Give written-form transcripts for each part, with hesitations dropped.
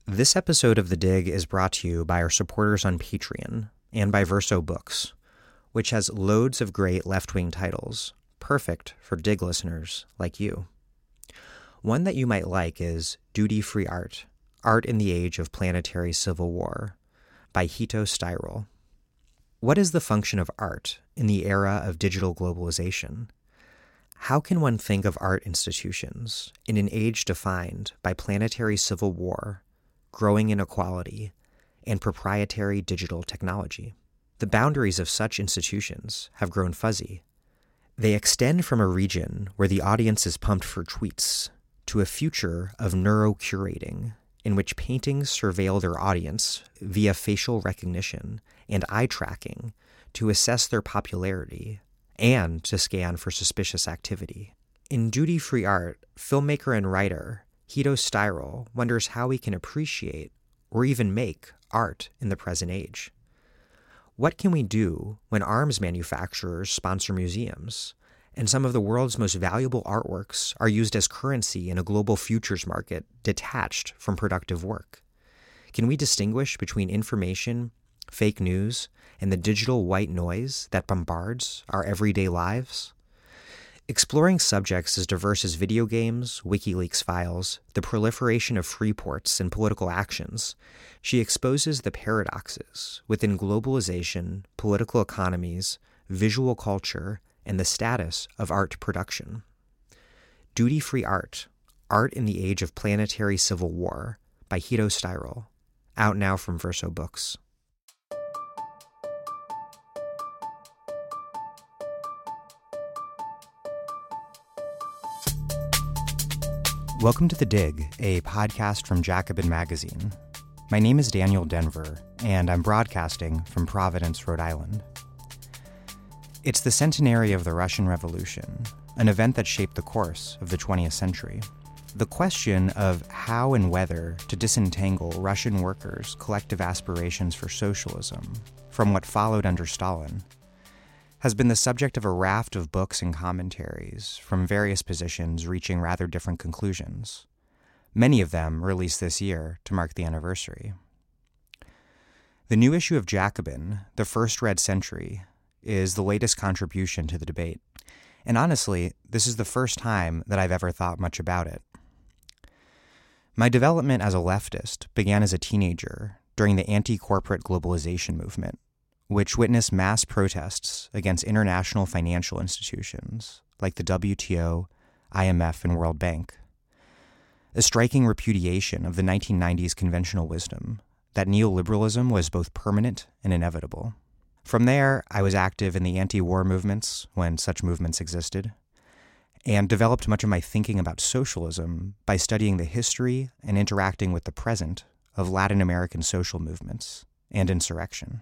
This episode of The Dig is brought to you by our supporters on Patreon and by Verso Books, which has loads of great left-wing titles, perfect for Dig listeners like you. One that you might like is Duty-Free Art, Art in the Age of Planetary Civil War, by Hito Steyerl. What is the function of art in the era of digital globalization? How can one think of art institutions in an age defined by planetary civil war, growing inequality, and proprietary digital technology? The boundaries of such institutions have grown fuzzy. They extend from a region where the audience is pumped for tweets to a future of neuro-curating, in which paintings surveil their audience via facial recognition and eye tracking to assess their popularity and to scan for suspicious activity. In Duty-Free Art, filmmaker and writer Hito Steyerl wonders how we can appreciate or even make art in the present age. What can we do when arms manufacturers sponsor museums and some of the world's most valuable artworks are used as currency in a global futures market detached from productive work? Can we distinguish between information, fake news, and the digital white noise that bombards our everyday lives? Exploring subjects as diverse as video games, WikiLeaks files, the proliferation of free ports, and political actions, she exposes the paradoxes within globalization, political economies, visual culture, and the status of art production. Duty-Free Art, Art in the Age of Planetary Civil War, by Hito Steyerl, out now from Verso Books. Welcome to The Dig, a podcast from Jacobin Magazine. My name is Daniel Denver, and I'm broadcasting from Providence, Rhode Island. It's the centenary of the Russian Revolution, an event that shaped the course of the 20th century. The question of how and whether to disentangle Russian workers' collective aspirations for socialism from what followed under Stalin has been the subject of a raft of books and commentaries from various positions reaching rather different conclusions, many of them released this year to mark the anniversary. The new issue of Jacobin, the first red century, is the latest contribution to the debate, and honestly, this is the first time that I've ever thought much about it. My development as a leftist began as a teenager during the anti-corporate globalization movement, which witnessed mass protests against international financial institutions like the WTO, IMF, and World Bank. A striking repudiation of the 1990s conventional wisdom that neoliberalism was both permanent and inevitable. From there, I was active in the anti-war movements when such movements existed, and developed much of my thinking about socialism by studying the history and interacting with the present of Latin American social movements and insurrection.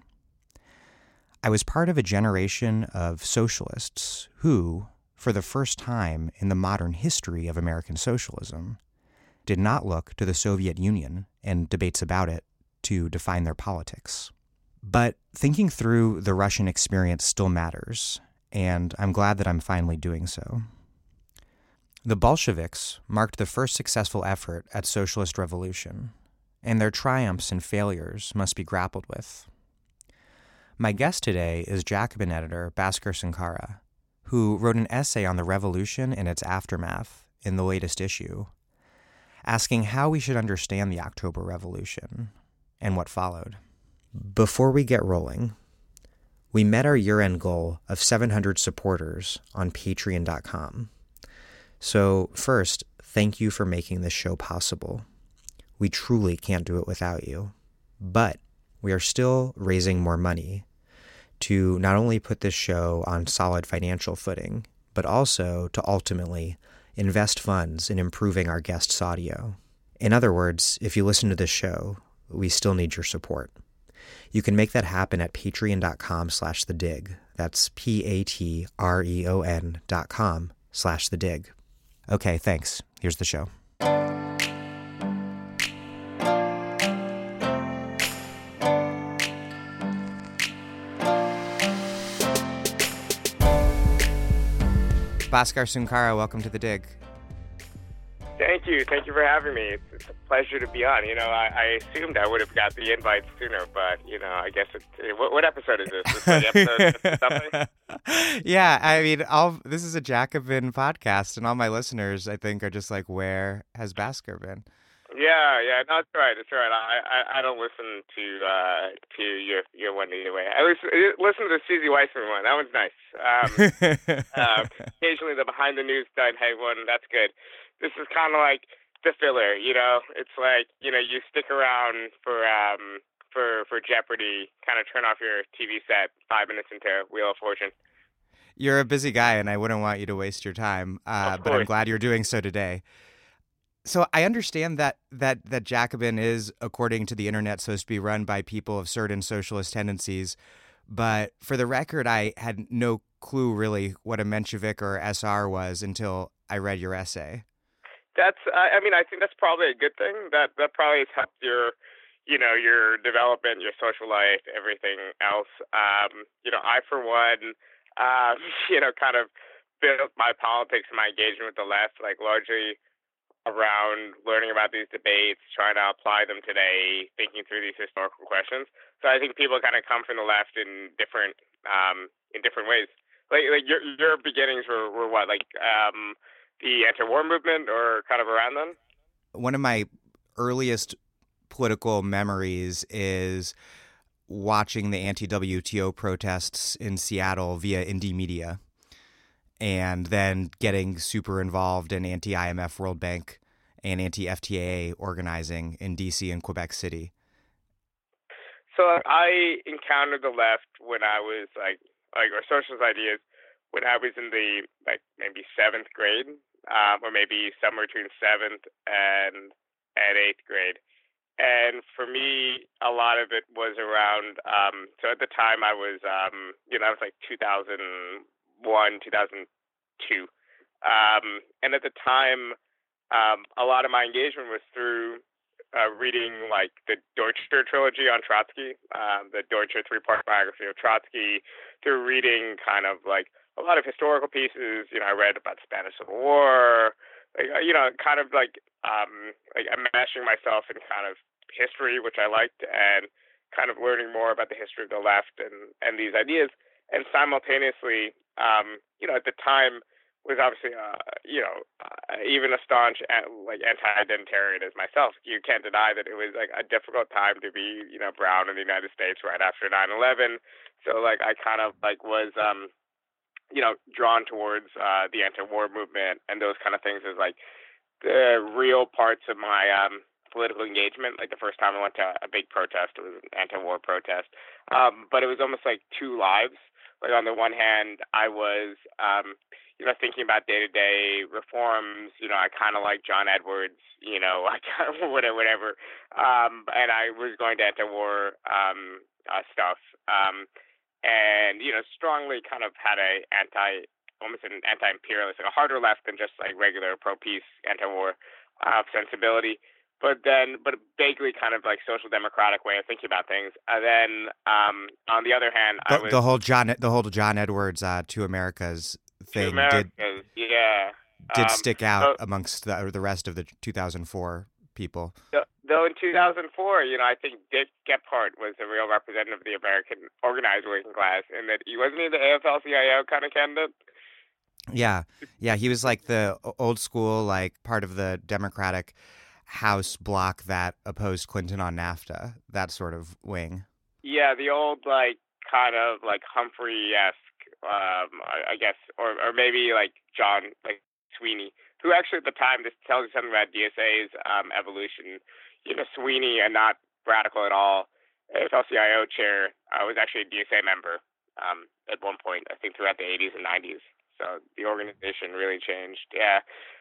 I was part of a generation of socialists who, for the first time in the modern history of American socialism, did not look to the Soviet Union and debates about it to define their politics. But thinking through the Russian experience still matters, and I'm glad that I'm finally doing so. The Bolsheviks marked the first successful effort at socialist revolution, and their triumphs and failures must be grappled with. My guest today is Jacobin editor Bhaskar Sunkara, who wrote an essay on the revolution and its aftermath in the latest issue, asking how we should understand the October Revolution and what followed. Before we get rolling, we met our year-end goal of 700 supporters on Patreon.com. So first, thank you for making this show possible. We truly can't do it without you. But we are still raising more money to not only put this show on solid financial footing, but also to ultimately invest funds in improving our guests' audio. In other words, if you listen to this show, we still need your support. You can make that happen at patreon.com/thedig. That's patreon.com/thedig. Okay, thanks. Here's the show. Bhaskar Sunkara, welcome to The Dig. Thank Thank you. Thank you for having me. It's a pleasure to be on. I assumed I would have got the invite sooner, but, I guess what episode is this? Is this episode something? Yeah, I mean, this is a Jacobin podcast, and all my listeners, I think, are just like, where has Bhaskar been? Yeah, no, that's right. It's right. I don't listen to your one either way. I listen to the Susie Weissman one. That one's nice. Occasionally the behind the news Hey one, that's good. This is kind of like the filler. It's like you stick around for Jeopardy, kind of turn off your TV set 5 minutes into Wheel of Fortune. You're a busy guy, and I wouldn't want you to waste your time. But I'm glad you're doing so today. So I understand that Jacobin is, according to the internet, supposed to be run by people of certain socialist tendencies. But for the record, I had no clue really what a Menshevik or SR was until I read your essay. I think that's probably a good thing. That probably has helped your development, your social life, everything else. I, for one, kind of built my politics and my engagement with the left, largely around learning about these debates, trying to apply them today, thinking through these historical questions. So I think people kind of come from the left in different ways. Like your beginnings were what, the anti-war movement or kind of around then? One of my earliest political memories is watching the anti-WTO protests in Seattle via Indymedia, and then getting super involved in anti-IMF, World Bank, and anti-FTA organizing in D.C. and Quebec City. So I encountered the left when I was or socialist ideas when I was in the maybe 7th grade, or maybe somewhere between 7th and 8th grade. And for me, a lot of it was around. So at the time, I was I was 2001, 2002, and at the time, a lot of my engagement was through reading the Deutscher trilogy on Trotsky, the Deutscher 3-part biography of Trotsky, through reading kind of a lot of historical pieces. I read about the Spanish Civil War, kind of enmeshing myself in kind of history, which I liked, and kind of learning more about the history of the left and these ideas. And simultaneously, at the time, was obviously, even a staunch anti-identitarian as myself. You can't deny that it was a difficult time to be, brown in the United States right after 9/11. So I kind of was, drawn towards the anti-war movement and those kind of things as the real parts of my political engagement. The first time I went to a big protest, it was an anti-war protest, but it was almost two lives. On the one hand, I was, thinking about day-to-day reforms. I kind of like John Edwards, I kind of whatever. And I was going to anti-war stuff, and strongly kind of had almost an anti-imperialist, a harder left than just regular pro-peace anti-war sensibility. But vaguely kind of social democratic way of thinking about things. And then on the other hand, the whole John Edwards Two Americas thing did stick out amongst the rest of the 2004 people. Though in 2004, I think Dick Gephardt was a real representative of the American organized working class, in that he wasn't the AFL-CIO kind of candidate. Yeah, he was the old school, part of the Democratic House bloc that opposed Clinton on NAFTA, that sort of wing. Yeah, the old kind of Humphrey-esque, I guess, or maybe John Sweeney, who actually at the time, this tells you something about DSA's evolution. Sweeney, and not radical at all, AFL-CIO chair, was actually a DSA member at one point, I think throughout the 80s and 90s. So the organization really changed. Yeah.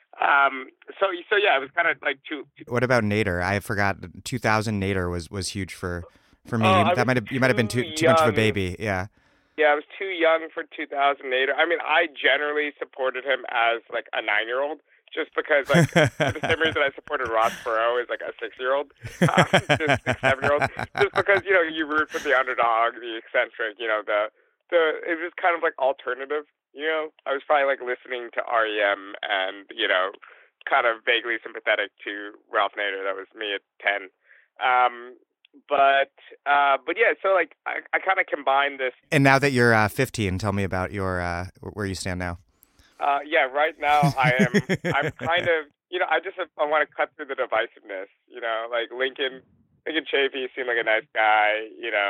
So yeah, it was kind of two. What about Nader? I forgot. 2000 Nader was huge for me. You might have been too much of a baby. Yeah. Yeah, I was too young for 2000 Nader. I mean, I generally supported him as a 9-year-old, just because for the same reason I supported Ross Perot as a 6-year-old, just 7-year-old, just because you root for the underdog, the eccentric, it was kind of alternative. I was probably listening to REM and kind of vaguely sympathetic to Ralph Nader. That was me at 10. Um, but yeah, so like I kind of combine this. And now that you're 15, tell me about your where you stand now. Yeah, right now I'm kind of, I want to cut through the divisiveness, like Lincoln Chafee seemed like a nice guy,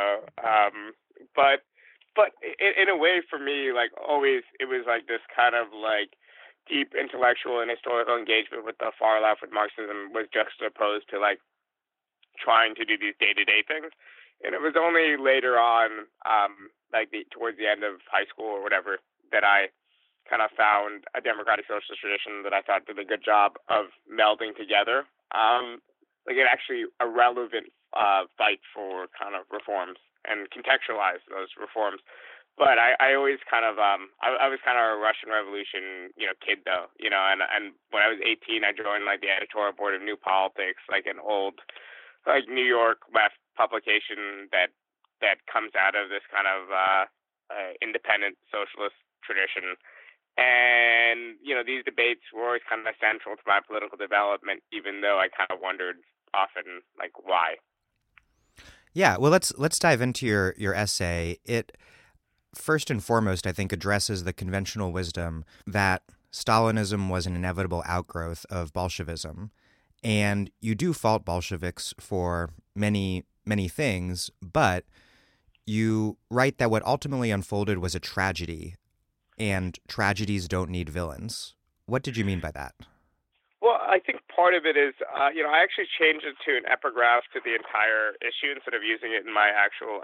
but in a way for me, like always, it was like this kind of like deep intellectual and historical engagement with the far left with Marxism was juxtaposed to like trying to do these day-to-day things. And it was only later on, towards the end of high school or whatever, that I kind of found a democratic socialist tradition that I thought did a good job of melding together, like it actually a relevant fight for kind of reforms and contextualize those reforms. But I always kind of I was kind of a Russian Revolution kid though, and when I was 18 I joined like the editorial board of New Politics, like an old like New York left publication that comes out of this kind of independent socialist tradition. And, these debates were always kind of central to my political development, even though I kind of wondered often, like, why. Yeah, well, let's dive into your essay. It, first and foremost, I think, addresses the conventional wisdom that Stalinism was an inevitable outgrowth of Bolshevism. And you do fault Bolsheviks for many, many things, but you write that what ultimately unfolded was a tragedy, and tragedies don't need villains. What did you mean by that? Well, I think part of it is, I actually changed it to an epigraph to the entire issue instead of using it in my actual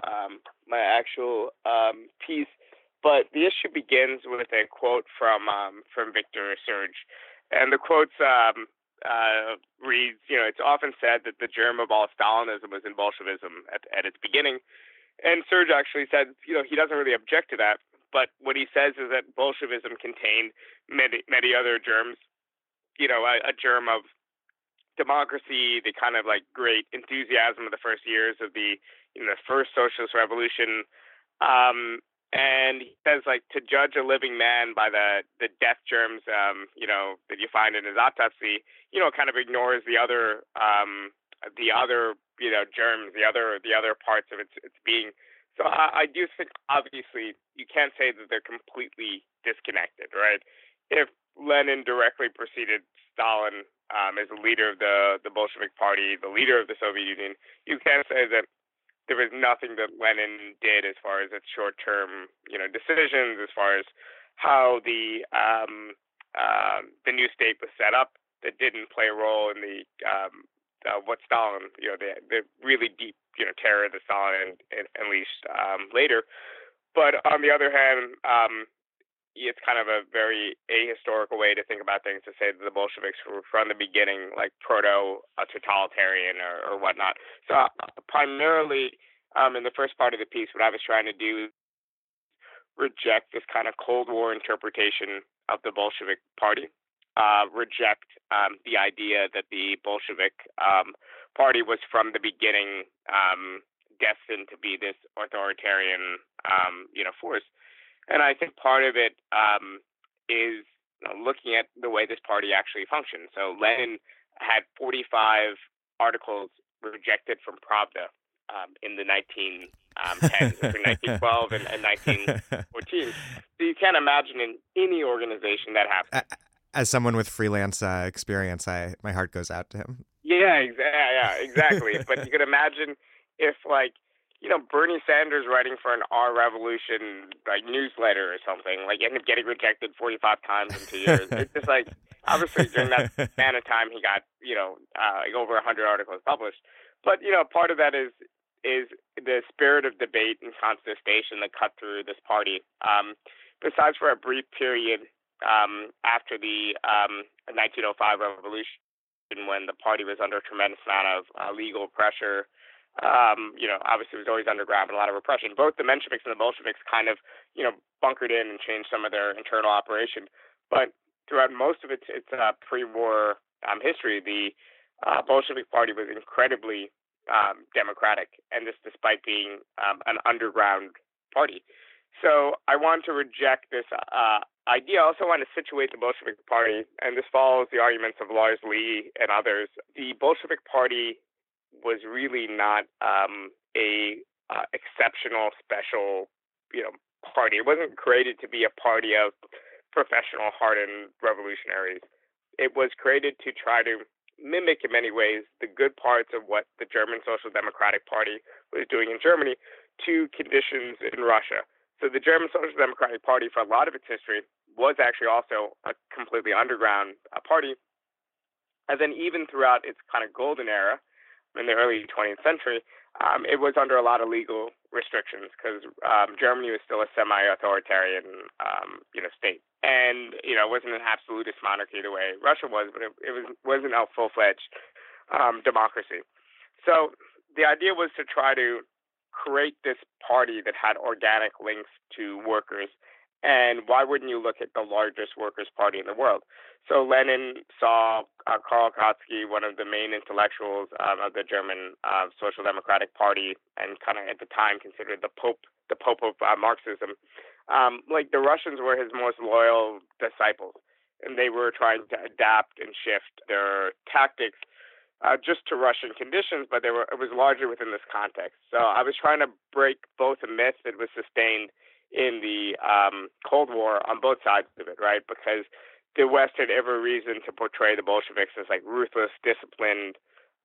piece. But the issue begins with a quote from Victor Serge, and the quote reads, it's often said that the germ of all Stalinism was in Bolshevism at its beginning. And Serge actually said, he doesn't really object to that. But what he says is that Bolshevism contained many other germs, a germ of democracy, the kind of like great enthusiasm of the first years of the first socialist revolution. And he says, like, to judge a living man by the death germs, that you find in his autopsy, kind of ignores the other germs, the other parts of its being. So I do think, obviously, you can't say that they're completely disconnected, right? If Lenin directly preceded Stalin as the leader of the Bolshevik Party, the leader of the Soviet Union, you can't say that there was nothing that Lenin did as far as its short-term, decisions, as far as how the new state was set up, that didn't play a role in the what Stalin, the really deep, terror that Stalin unleashed later. But on the other hand, it's kind of a very ahistorical way to think about things to say that the Bolsheviks were from the beginning like proto-totalitarian or whatnot. So primarily in the first part of the piece, what I was trying to do is reject this kind of Cold War interpretation of the Bolshevik Party. Reject the idea that the Bolshevik Party was from the beginning destined to be this authoritarian, force. And I think part of it is looking at the way this party actually functioned. So Lenin had 45 articles rejected from Pravda in the 1910s, between 1912 and 1914. So you can't imagine in any organization that happens. As someone with freelance experience, my heart goes out to him. Yeah, exactly. But you could imagine if, like, Bernie Sanders writing for an Our Revolution like newsletter or something, like ended up getting rejected 45 times in 2 years. It's just like, obviously during that span of time he got, like over 100 articles published. But, part of that is the spirit of debate and contestation that cut through this party. Besides for a brief period after the 1905 revolution, when the party was under a tremendous amount of legal pressure, obviously it was always underground and a lot of repression. Both the Mensheviks and the Bolsheviks kind of, bunkered in and changed some of their internal operation. But throughout most of its pre-war history, the Bolshevik Party was incredibly democratic, and this despite being an underground party. So I want to reject this idea, I also want to situate the Bolshevik Party, and this follows the arguments of Lars Lee and others. The Bolshevik Party was really not a exceptional, special, party. It wasn't created to be a party of professional, hardened revolutionaries. It was created to try to mimic, in many ways, the good parts of what the German Social Democratic Party was doing in Germany to conditions in Russia. So the German Social Democratic Party, for a lot of its history, was actually also a completely underground party. And then even throughout its kind of golden era in the early 20th century, it was under a lot of legal restrictions because Germany was still a semi-authoritarian, state. And, it wasn't an absolutist monarchy the way Russia was, but it wasn't a full-fledged democracy. So the idea was to try to create this party that had organic links to workers. And why wouldn't you look at the largest workers' party in the world? So Lenin saw Karl Kautsky, one of the main intellectuals of the German Social Democratic Party, and kind of at the time considered the Pope of Marxism. Like the Russians were his most loyal disciples, and they were trying to adapt and shift their tactics just to Russian conditions, but it was largely within this context. So I was trying to break both a myth that was sustained in the Cold War on both sides of it, right? Because the West had every reason to portray the Bolsheviks as like ruthless, disciplined,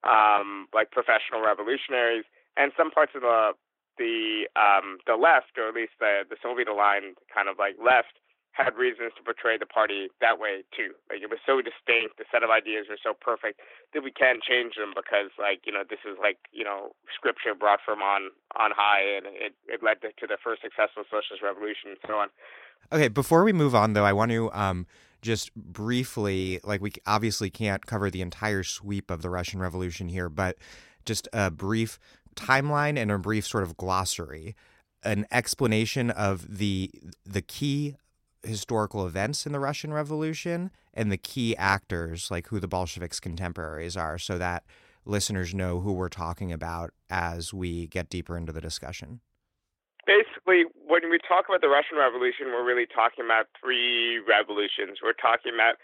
like professional revolutionaries, and some parts of the left, or at least the Soviet-aligned kind of like left, had reasons to portray the party that way too. Like it was so distinct, the set of ideas were so perfect that we can't change them because this is scripture brought from on high, and it led to the first successful socialist revolution and so on. Okay, before we move on though, I want to just briefly, like we obviously can't cover the entire sweep of the Russian Revolution here, but just a brief timeline and a brief sort of glossary, an explanation of the key historical events in the Russian Revolution and the key actors, like who the Bolsheviks' contemporaries are, so that listeners know who we're talking about as we get deeper into the discussion. Basically, when we talk about the Russian Revolution, we're really talking about three revolutions. We're talking about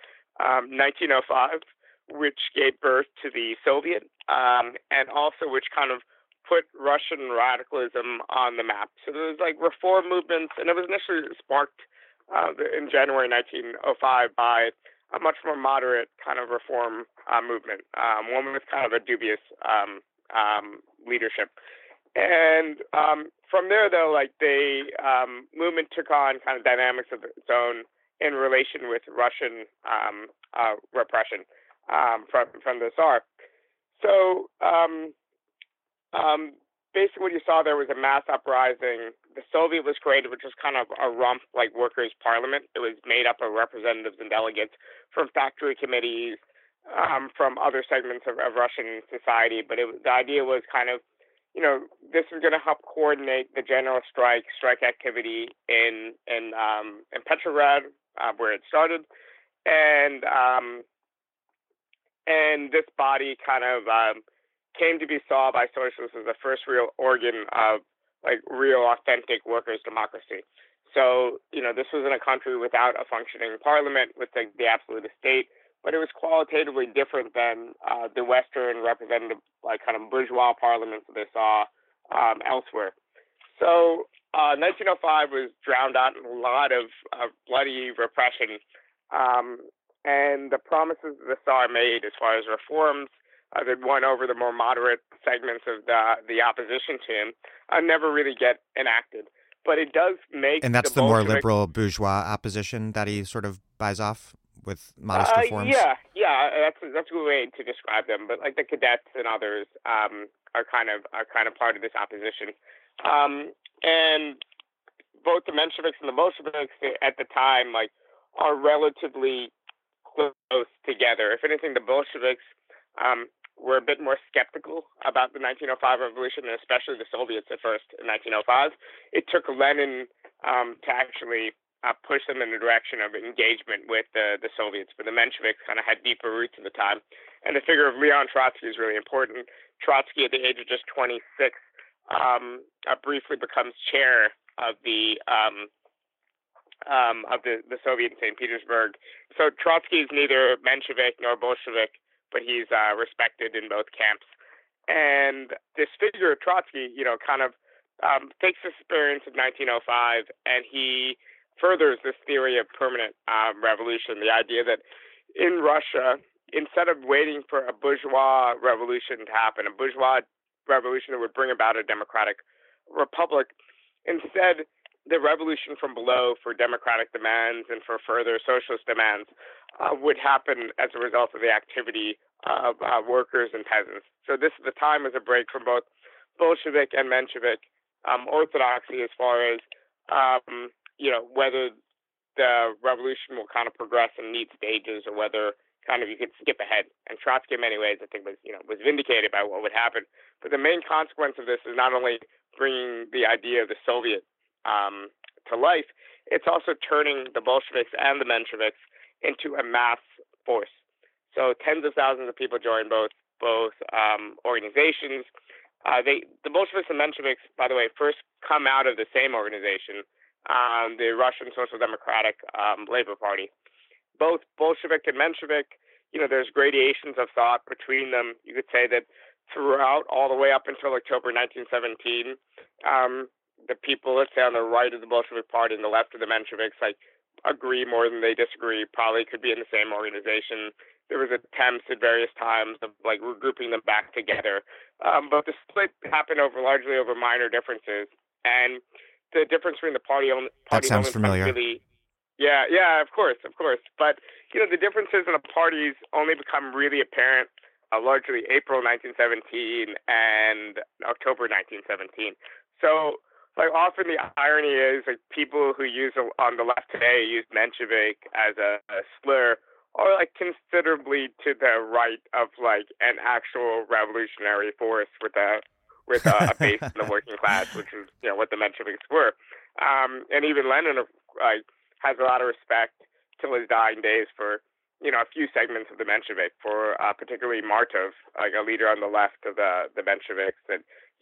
1905, which gave birth to the Soviet, and also which kind of put Russian radicalism on the map. So there was like reform movements, and it was initially sparked in January 1905 by a much more moderate kind of reform movement, one with kind of a dubious leadership. And from there, though, like the movement took on kind of dynamics of its own in relation with Russian repression from the Tsar. So basically what you saw there was a mass uprising. The Soviet was created, which was kind of a rump like workers' parliament. It was made up of representatives and delegates from factory committees, from other segments of Russian society. But the idea was kind of, this was going to help coordinate the general strike activity in Petrograd, where it started, and this body kind of came to be saw by socialists as the first real organ of like real authentic workers' democracy. So, this was in a country without a functioning parliament, with the absolute state, but it was qualitatively different than the Western representative, like kind of bourgeois parliaments that they saw elsewhere. So 1905 was drowned out in a lot of bloody repression, and the promises the Tsar made as far as reforms that won over the more moderate segments of the opposition to him never really get enacted. But it does make and that's the more liberal bourgeois opposition that he sort of buys off with modest reforms. Yeah, that's a good way to describe them. But like the cadets and others are kind of part of this opposition, and both the Mensheviks and the Bolsheviks at the time are relatively close together. If anything, the Bolsheviks were a bit more skeptical about the 1905 revolution, and especially the Soviets at first in 1905. It took Lenin to actually push them in the direction of engagement with the Soviets, but the Mensheviks kind of had deeper roots at the time. And the figure of Leon Trotsky is really important. Trotsky, at the age of just 26, briefly becomes chair of the of the Soviet in St. Petersburg. So Trotsky is neither Menshevik nor Bolshevik, but he's respected in both camps. And this figure, Trotsky, kind of takes this experience of 1905 and he furthers this theory of permanent revolution, the idea that in Russia, instead of waiting for a bourgeois revolution to happen, a bourgeois revolution that would bring about a democratic republic, instead, the revolution from below for democratic demands and for further socialist demands would happen as a result of the activity of workers and peasants. So this is the time as a break from both Bolshevik and Menshevik orthodoxy as far as whether the revolution will kind of progress in neat stages or whether kind of you could skip ahead. And Trotsky, in many ways, I think was vindicated by what would happen. But the main consequence of this is not only bringing the idea of the Soviet to life, it's also turning the Bolsheviks and the Mensheviks into a mass force. So tens of thousands of people join both organizations. The Bolsheviks and Mensheviks, by the way, first come out of the same organization, the Russian Social Democratic Labor Party. Both Bolshevik and Menshevik, there's gradations of thought between them. You could say that throughout, all the way up until October 1917, the people, let's say on the right of the Bolshevik Party and the left of the Mensheviks, agree more than they disagree, probably could be in the same organization. There was attempts at various times of regrouping them back together. But the split happened largely over minor differences. And the difference between the party that sounds familiar. Yeah, of course. But, the differences in the parties only become really apparent largely April 1917 and October 1917. So, often the irony is people who use on the left today use Menshevik as a slur or considerably to the right of an actual revolutionary force with a base in the working class, which is what the Mensheviks were. And even Lenin has a lot of respect till his dying days for a few segments of the Menshevik, for particularly Martov, a leader on the left of the Mensheviks, that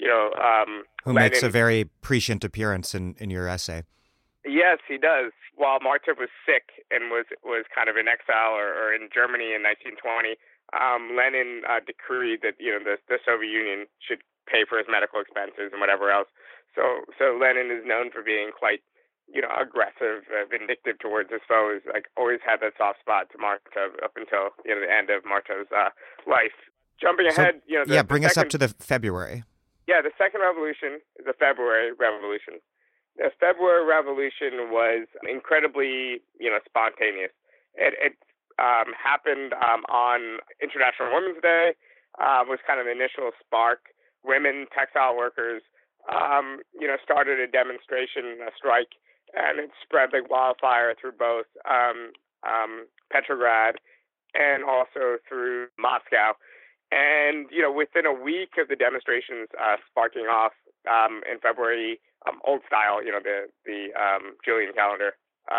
who Lenin, makes a very prescient appearance in your essay. Yes, he does. While Martov was sick and was kind of in exile or in Germany in 1920, Lenin decreed that the Soviet Union should pay for his medical expenses and whatever else. So Lenin is known for being quite aggressive, vindictive towards his foes. Always had that soft spot to Martov up until the end of Martov's life. Jumping ahead, bring us up to the February. Yeah, the second revolution is the February Revolution. The February Revolution was incredibly, spontaneous. It happened on International Women's Day. Was kind of the initial spark. Women, textile workers, started a demonstration, a strike, and it spread like wildfire through both Petrograd and also through Moscow. And, within a week of the demonstrations sparking off in February, old style, the Julian calendar,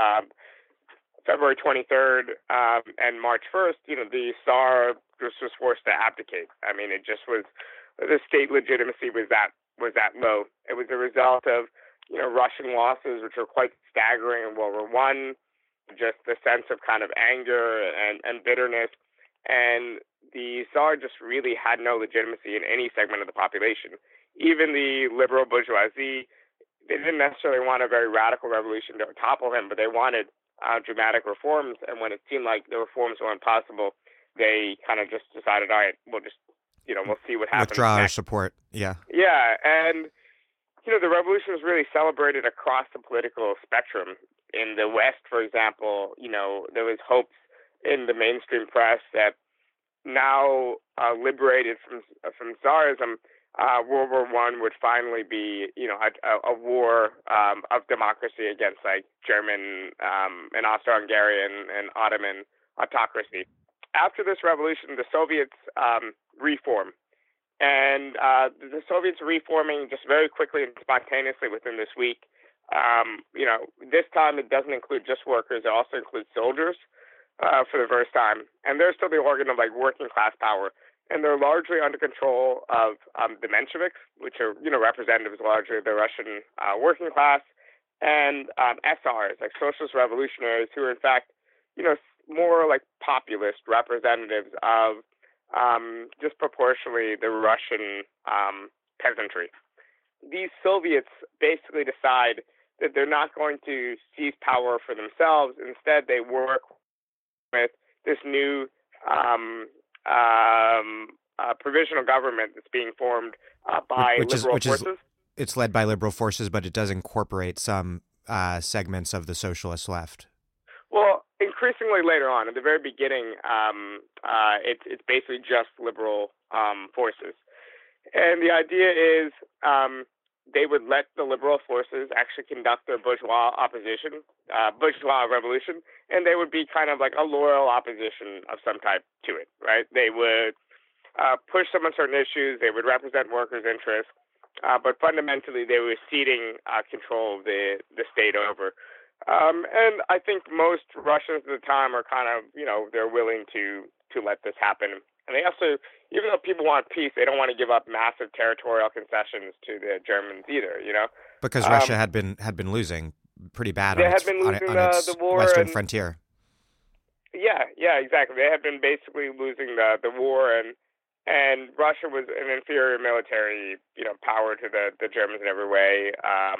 February 23rd and March 1st, the Tsar just was forced to abdicate. I mean, it just was, the state legitimacy was that low. It was a result of, Russian losses, which were quite staggering in World War I, just the sense of kind of anger and bitterness. And the Tsar just really had no legitimacy in any segment of the population. Even the liberal bourgeoisie, they didn't necessarily want a very radical revolution to topple him, but they wanted dramatic reforms. And when it seemed like the reforms were impossible, they kind of just decided, all right, we'll just, we'll see what happens. Withdraw our support. Yeah. Yeah. And, the revolution was really celebrated across the political spectrum. In the West, for example, there was hopes in the mainstream press that now liberated from Tsarism, World War I would finally be, a war of democracy against German and Austro-Hungarian and Ottoman autocracy. After this revolution, the Soviets reform. And the Soviets reforming just very quickly and spontaneously within this week. This time it doesn't include just workers; it also includes soldiers for the first time. And they're still the organ of working class power, and they're largely under control of the Mensheviks, which are representatives largely of the Russian working class, and SRs, like socialist revolutionaries, who are in fact, more like populist representatives of disproportionately the Russian peasantry. These Soviets basically decide that they're not going to seize power for themselves. Instead, they work with this new provisional government that's being formed by liberal forces. It's led by liberal forces, but it does incorporate some segments of the socialist left. Well, increasingly later on, in the very beginning, it's basically just liberal forces. And the idea is they would let the liberal forces actually conduct their bourgeois revolution, and they would be kind of like a loyal opposition of some type to it, right? They would push them on certain issues, they would represent workers' interests, but fundamentally they were ceding control of the state over. And I think most Russians at the time are kind of, they're willing to let this happen. And they also, even though people want peace, they don't want to give up massive territorial concessions to the Germans either, Because Russia had been losing pretty bad on its the war western frontier. Yeah, exactly. They had been basically losing the war, and Russia was an inferior military, power to the Germans in every way.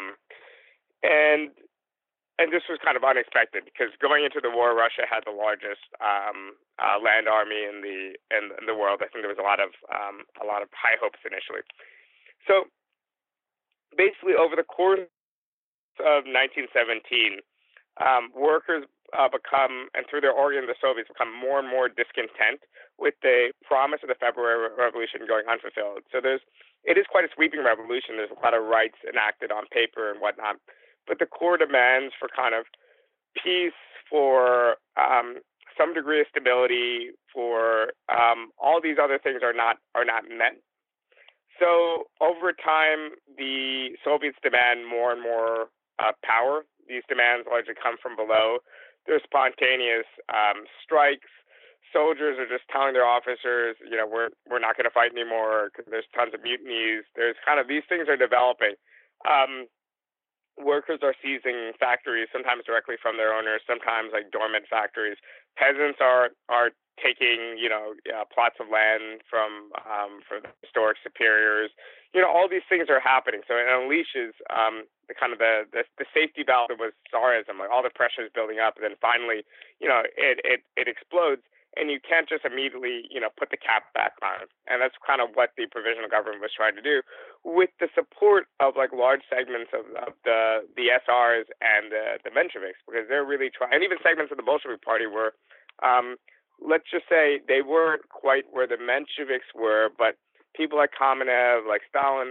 And this was kind of unexpected because going into the war, Russia had the largest land army in the world. I think there was a lot of high hopes initially. So basically, over the course of 1917, workers become, and through their organ, the Soviets become more and more discontent with the promise of the February Revolution going unfulfilled. So it is quite a sweeping revolution. There's a lot of rights enacted on paper and whatnot. But the core demands for kind of peace, for some degree of stability, for all these other things are not met. So over time, the Soviets demand more and more power. These demands largely come from below. There's spontaneous strikes. Soldiers are just telling their officers, we're not going to fight anymore because there's tons of mutinies. There's kind of these things are developing. Workers are seizing factories, sometimes directly from their owners, sometimes like dormant factories. Peasants are taking, plots of land from historic superiors. All these things are happening. So it unleashes the kind of the safety valve that was Tsarism. Like all the pressure is building up, and then finally, it explodes. And you can't just immediately, put the cap back on. And that's kind of what the provisional government was trying to do, with the support of like large segments of the SRs and the Mensheviks, because they're really trying, and even segments of the Bolshevik Party were, let's just say, they weren't quite where the Mensheviks were, but people like Kamenev, like Stalin,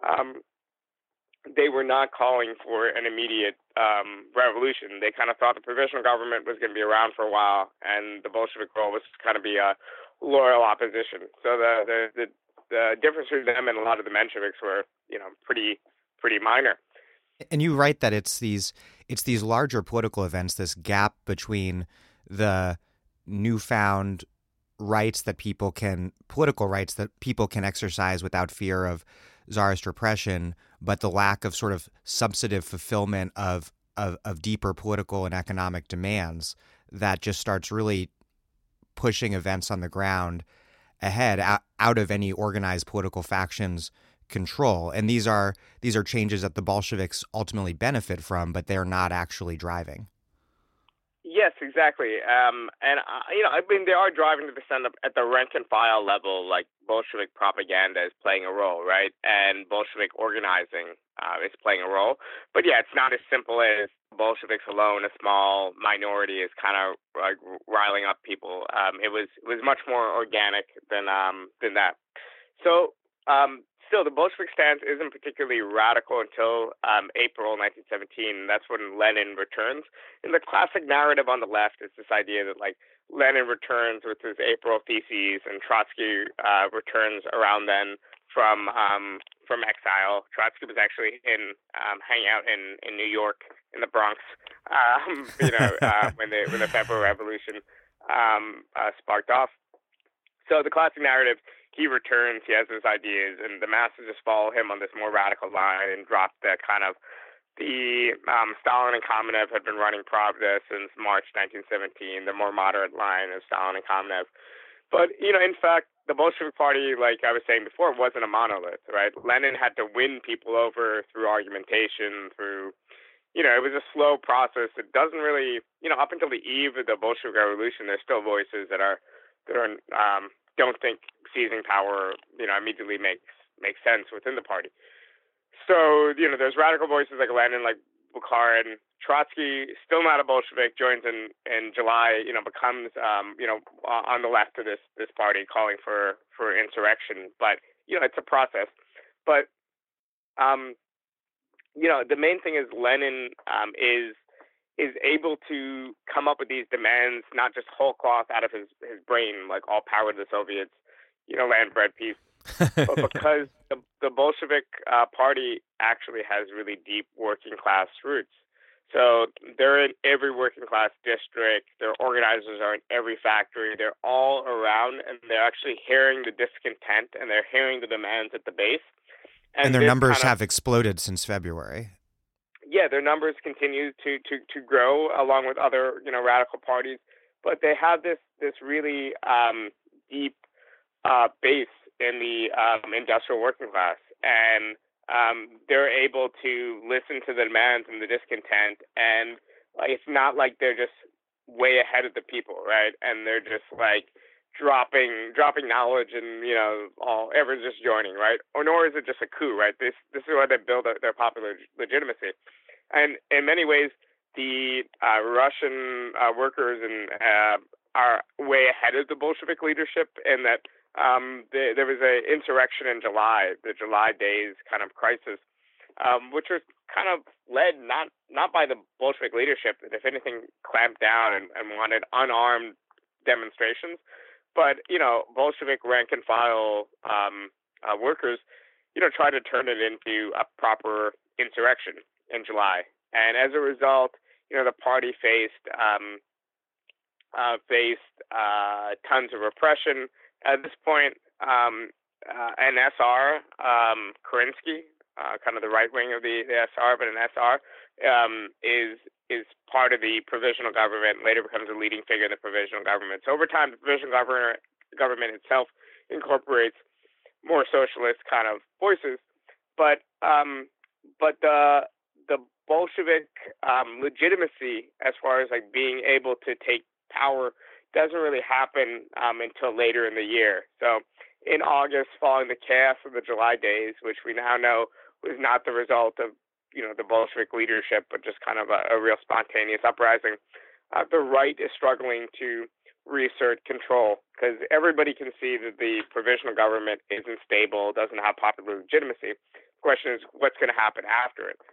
they were not calling for an immediate revolution. They kind of thought the provisional government was going to be around for a while, and the Bolshevik role was kind of be a loyal opposition. So the difference between them and a lot of the Mensheviks were, pretty minor. And you write that it's these larger political events, this gap between the newfound political rights that people can exercise without fear of Tsarist repression, but the lack of sort of substantive fulfillment of deeper political and economic demands that just starts really pushing events on the ground ahead out of any organized political factions' control. And these are changes that the Bolsheviks ultimately benefit from, but they're not actually driving. Yes, exactly. They are driving to the center at the rank and file level, like Bolshevik propaganda is playing a role, right? And Bolshevik organizing is playing a role. But yeah, it's not as simple as Bolsheviks alone, a small minority, is kind of like riling up people. It was much more organic than that. So still, the Bolshevik stance isn't particularly radical until April 1917. That's when Lenin returns. And the classic narrative on the left is this idea that like Lenin returns with his April theses, and Trotsky returns around then from exile. Trotsky was actually hanging out in New York, in the Bronx, when the February Revolution sparked off. So the classic narrative. He returns, he has his ideas, and the masses just follow him on this more radical line and drop the kind of Stalin and Kamenev had been running Pravda since March 1917, the more moderate line of Stalin and Kamenev. But, in fact, the Bolshevik Party, like I was saying before, wasn't a monolith, right? Lenin had to win people over through argumentation, through, it was a slow process. It doesn't really, up until the eve of the Bolshevik Revolution, there's still voices that don't think seizing power, immediately makes sense within the party. So, there's radical voices like Lenin, like Bukharin. Trotsky, still not a Bolshevik, joins in July, becomes, on the left of this party, calling for insurrection. But, it's a process. But, the main thing is Lenin is able to come up with these demands, not just whole cloth out of his brain, like all power to the Soviets, land, bread, peace. But because the Bolshevik party actually has really deep working class roots. So they're in every working class district. Their organizers are in every factory. They're all around, and they're actually hearing the discontent, and they're hearing the demands at the base. And their numbers have exploded since February. Yeah, their numbers continue to grow along with other radical parties, but they have this really deep base in the industrial working class, and they're able to listen to the demands and the discontent, and it's not like they're just way ahead of the people, right? And they're just like dropping knowledge, and everyone's just joining, right? Or nor is it just a coup, right? This is where they build their popular legitimacy, and in many ways, the Russian workers are way ahead of the Bolshevik leadership in that. There was an insurrection in July, the July Days kind of crisis, which was kind of led not by the Bolshevik leadership, that if anything clamped down and wanted unarmed demonstrations, but Bolshevik rank and file workers, tried to turn it into a proper insurrection in July, and as a result, the party faced tons of repression. At this point, an SR, Kerensky, kind of the right wing of the SR, but an SR, is part of the provisional government, later becomes a leading figure in the provisional government. So over time, the provisional government itself incorporates more socialist kind of voices, but the Bolshevik legitimacy, as far as like being able to take power, doesn't really happen until later in the year. So in August, following the chaos of the July Days, which we now know was not the result of the Bolshevik leadership, but just kind of a real spontaneous uprising, the right is struggling to reassert control because everybody can see that the provisional government isn't stable, doesn't have popular legitimacy. The question is, what's going to happen after it?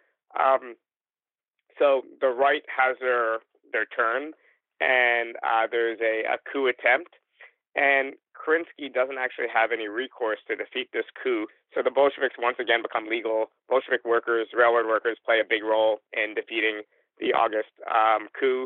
So the right has their turn, and there's a coup attempt, and Kerensky doesn't actually have any recourse to defeat this coup. So the Bolsheviks once again become legal. Bolshevik workers, railroad workers, play a big role in defeating the August coup.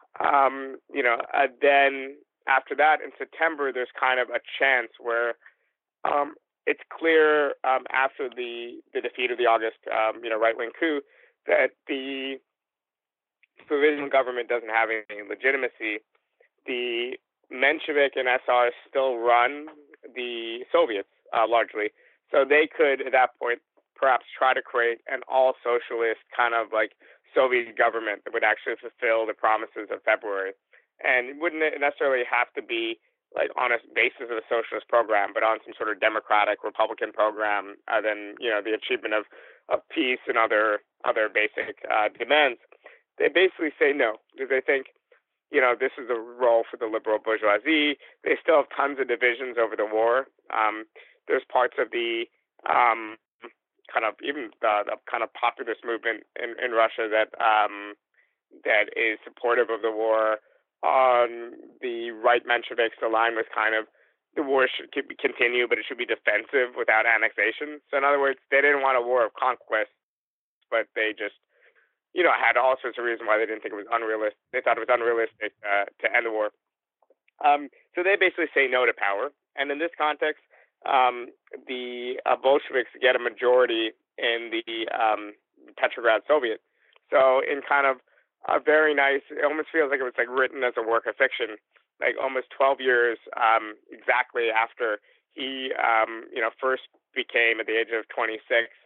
Then after that, in September, there's kind of a chance where it's clear after the defeat of the August right-wing coup that the provisional government doesn't have any legitimacy. The Menshevik and SR still run the Soviets largely, so they could at that point perhaps try to create an all-socialist kind of like Soviet government that would actually fulfill the promises of February, and wouldn't necessarily have to be like on a basis of a socialist program, but on some sort of democratic Republican program. Then the achievement of peace and other basic demands. They basically say no because they think, this is a role for the liberal bourgeoisie. They still have tons of divisions over the war. There's parts of the kind of even the kind of populist movement in Russia that is supportive of the war. On the right Mensheviks, the line was kind of the war should continue, but it should be defensive without annexation. So in other words, they didn't want a war of conquest, but they just had all sorts of reasons why they didn't think it was unrealistic. They thought it was unrealistic to end the war. So they basically say no to power. And in this context, the Bolsheviks get a majority in the Petrograd Soviet. So in kind of a very nice, it almost feels like it was like written as a work of fiction, like almost 12 years exactly after he, first became at the age of 26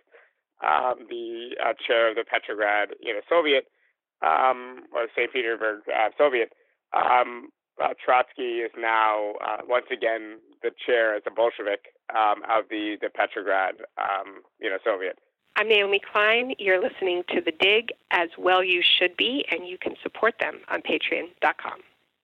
the chair of the Petrograd, Soviet, or St. Petersburg Soviet. Trotsky is now once again the chair as a Bolshevik of the Petrograd, Soviet. I'm Naomi Klein. You're listening to The Dig, as well you should be, and you can support them on patreon.com.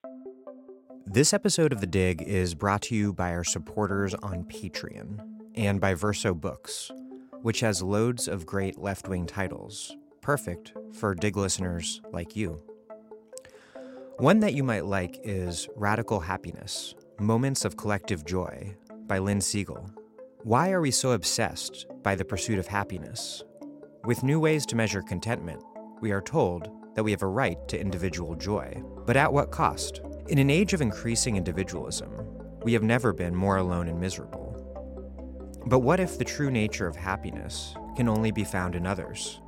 This episode of The Dig is brought to you by our supporters on Patreon and by Verso Books, which has loads of great left-wing titles, perfect for Dig listeners like you. One that you might like is Radical Happiness, Moments of Collective Joy by Lynn Siegel. Why are we so obsessed by the pursuit of happiness? With new ways to measure contentment, we are told that we have a right to individual joy. But at what cost? In an age of increasing individualism, we have never been more alone and miserable. But what if the true nature of happiness can only be found in others?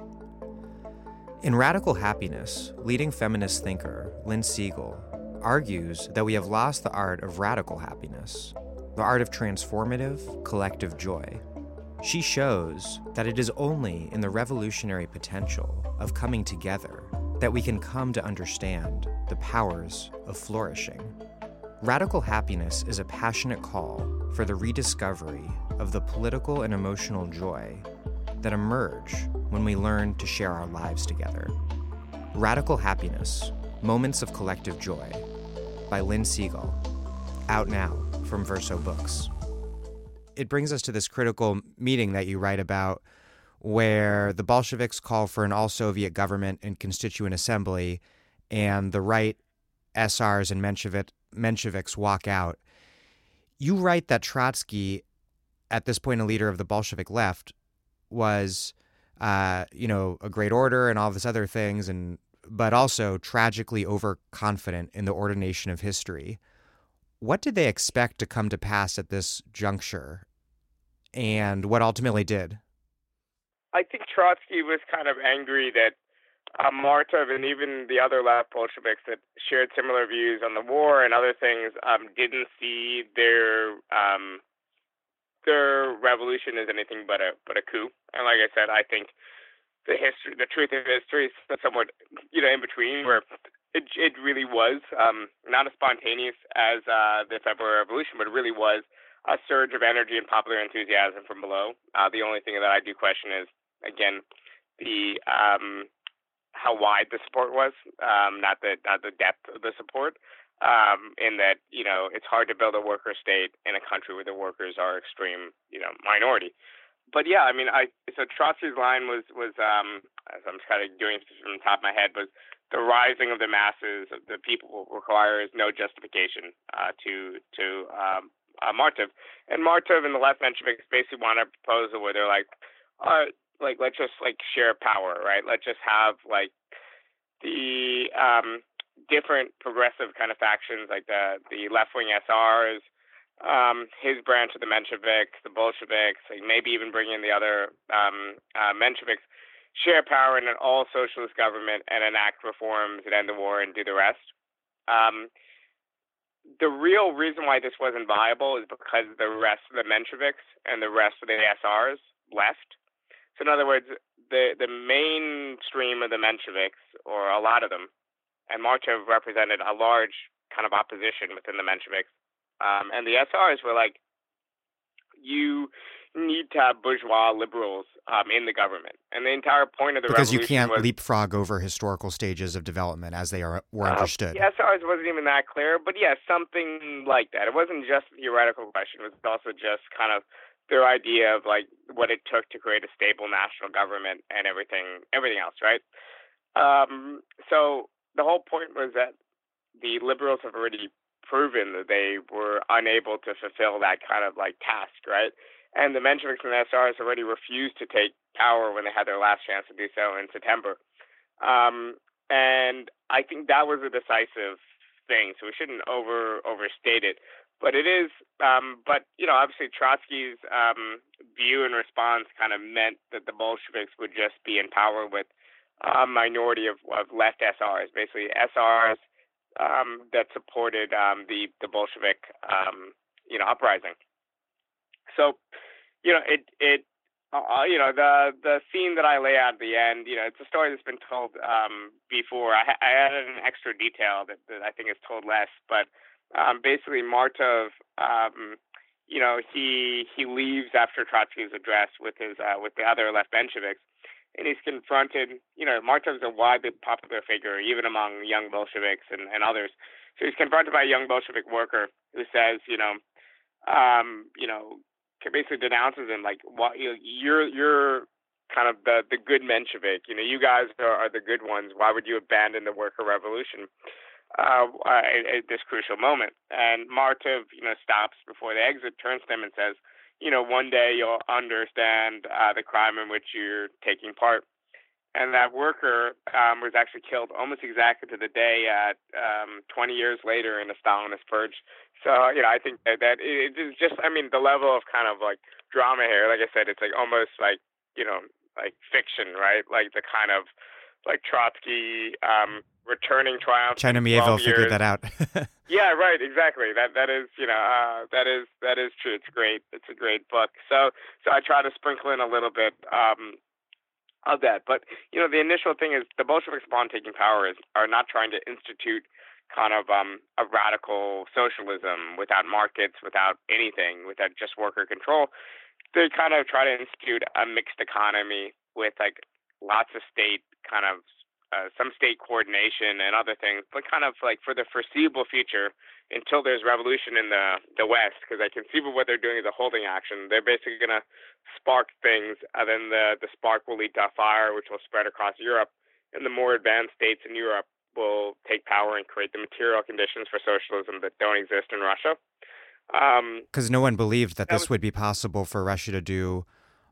In Radical Happiness, leading feminist thinker Lynn Siegel argues that we have lost the art of radical happiness, the art of transformative, collective joy. She shows that it is only in the revolutionary potential of coming together that we can come to understand the powers of flourishing. Radical Happiness is a passionate call for the rediscovery of the political and emotional joy that emerge when we learn to share our lives together. Radical Happiness, Moments of Collective Joy by Lynn Siegel, out now from Verso Books. It brings us to this critical meeting that you write about where the Bolsheviks call for an all-Soviet government and constituent assembly, and the right SRs and Mensheviks walk out. You write that Trotsky, at this point a leader of the Bolshevik left, was, a great orator and all this other things, but also tragically overconfident in the ordination of history. What did they expect to come to pass at this juncture, and what ultimately did? I think Trotsky was kind of angry that Martov and even the other left Bolsheviks that shared similar views on the war and other things didn't see their revolution as anything but a coup. And like I said, I think the truth of history is somewhat in between, where it really was not as spontaneous as the February Revolution, but it really was a surge of energy and popular enthusiasm from below. The only thing that I do question is, again, the how wide the support was, not the depth of the support. In that, it's hard to build a worker state in a country where the workers are extreme, minority. But yeah, I mean, so Trotsky's line was as I'm kind of doing this from the top of my head, was the rising of the masses of the people requires no justification to Martov. And Martov and the left Mensheviks basically want a proposal where they're like, let's just share power, right? Let's just have the different progressive kind of factions, like the left-wing SRs, his branch of the Mensheviks, the Bolsheviks, maybe even bring in the other Mensheviks, share power in an all-socialist government and enact reforms that end the war and do the rest. The real reason why this wasn't viable is because the rest of the Mensheviks and the rest of the SRs left. So in other words, the mainstream of the Mensheviks, or a lot of them, and Martov represented a large kind of opposition within the Mensheviks, and the SRs were like, you need to have bourgeois liberals in the government. And the entire point of the because revolution you can't was, leapfrog over historical stages of development as they were understood. The SRs wasn't even that clear, but yeah, something like that. It wasn't just a theoretical question. It was also just kind of their idea of what it took to create a stable national government and everything else, right? So the whole point was that the liberals have already proven that they were unable to fulfill that kind of task, right? And the Mensheviks and the SRs already refused to take power when they had their last chance to do so in September. And I think that was a decisive thing, so we shouldn't overstate it. But it is, but obviously Trotsky's view and response kind of meant that the Bolsheviks would just be in power with a minority of left SRs, basically SRs that supported the Bolshevik uprising. So the scene that I lay out at the end, it's a story that's been told before. I added an extra detail that I think is told less, but basically Martov, he leaves after Trotsky's address with the other left Mensheviks, and he's confronted. Martov's a widely popular figure, even among young Bolsheviks and others. So he's confronted by a young Bolshevik worker who says, basically denounces him, like, "What you're kind of the good Menshevik. You guys are the good ones. Why would you abandon the worker revolution at this crucial moment?" And Martov, stops before the exit, turns to them and says, "One day you'll understand the crime in which you're taking part." And that worker was actually killed almost exactly to the day 20 years later in a Stalinist purge. So, I think that it is just, the level of kind of like drama here, like I said, it's like almost like, like fiction, right? Like the kind of like Trotsky returning triumph. China Mieville figured that out. Yeah, right, exactly. That is, that is true. It's great. It's a great book. So I try to sprinkle in a little bit of that. But, the initial thing is the Bolsheviks upon taking power are not trying to institute kind of a radical socialism without markets, without anything, without just worker control. They kind of try to institute a mixed economy with like lots of state kind of some state coordination and other things, but kind of like for the foreseeable future until there's revolution in the West, because I conceive of what they're doing as a holding action. They're basically going to spark things, and then the spark will lead to a fire, which will spread across Europe, and the more advanced states in Europe will take power and create the material conditions for socialism that don't exist in Russia. Because no one believed that this would be possible for Russia to do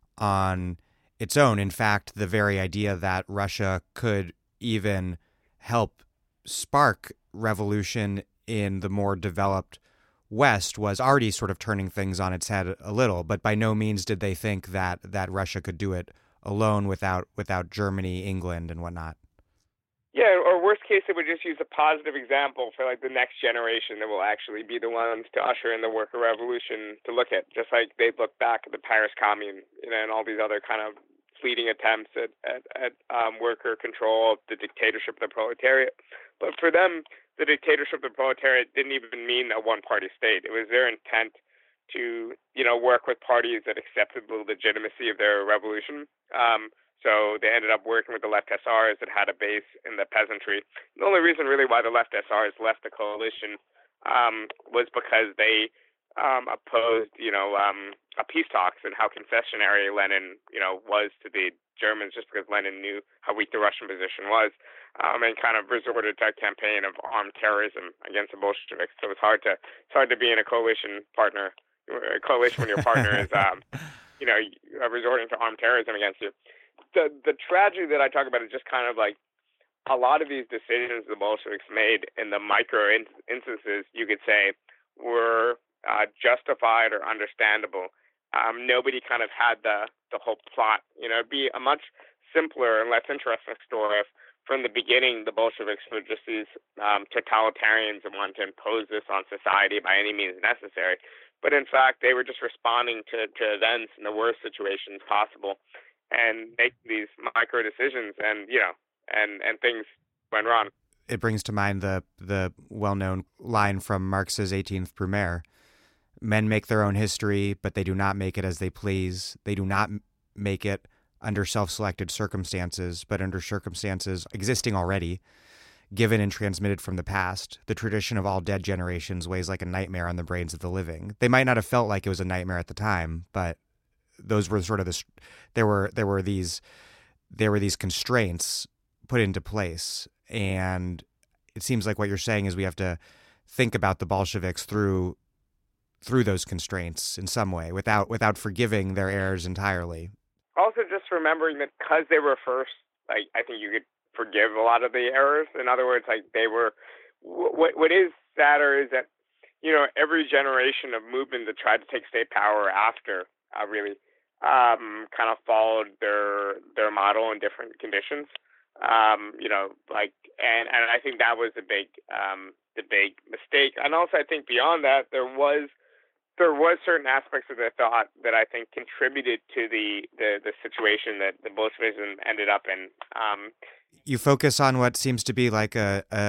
on its own. In fact, the very idea that Russia could even help spark revolution in the more developed West was already sort of turning things on its head a little, but by no means did they think that Russia could do it alone without Germany, England, and whatnot. Yeah, or worst case, it would just use a positive example for like the next generation that will actually be the ones to usher in the worker revolution to look at, just like they look back at the Paris Commune, and all these other kind of fleeting attempts at worker control, the dictatorship of the proletariat. But for them, the dictatorship of the proletariat didn't even mean a one-party state. It was their intent to, work with parties that accepted the legitimacy of their revolution. So they ended up working with the left SRs that had a base in the peasantry. The only reason really why the left SRs left the coalition was because they opposed, peace talks and how concessionary Lenin, was to the Germans, just because Lenin knew how weak the Russian position was, and kind of resorted to a campaign of armed terrorism against the Bolsheviks. So it's hard to be in a coalition when your partner is, resorting to armed terrorism against you. The tragedy that I talk about is just kind of like a lot of these decisions the Bolsheviks made in the micro instances, you could say, were justified or understandable. Nobody kind of had the whole plot. It'd be a much simpler and less interesting story if from the beginning the Bolsheviks were just these totalitarians and wanted to impose this on society by any means necessary. But in fact, they were just responding to events in the worst situations possible and making these micro decisions, and things went wrong. It brings to mind the well-known line from Marx's 18th Brumaire: "Men make their own history, but they do not make it as they please. They do not make it under self-selected circumstances, but under circumstances existing already, given and transmitted from the past. The tradition of all dead generations weighs like a nightmare on the brains of the living." They might not have felt like it was a nightmare at the time, but those were sort of there were these constraints put into place, and it seems like what you're saying is we have to think about the Bolsheviks through those constraints in some way, without forgiving their errors entirely. Also, just remembering that because they were first, I think you could forgive a lot of the errors. In other words, they were. What is sadder is that every generation of movement that tried to take state power after really kind of followed their model in different conditions. And I think that was the big mistake. And also, I think beyond that, there was certain aspects of their thought that I think contributed to the situation that the Bolshevism ended up in. You focus on what seems to be like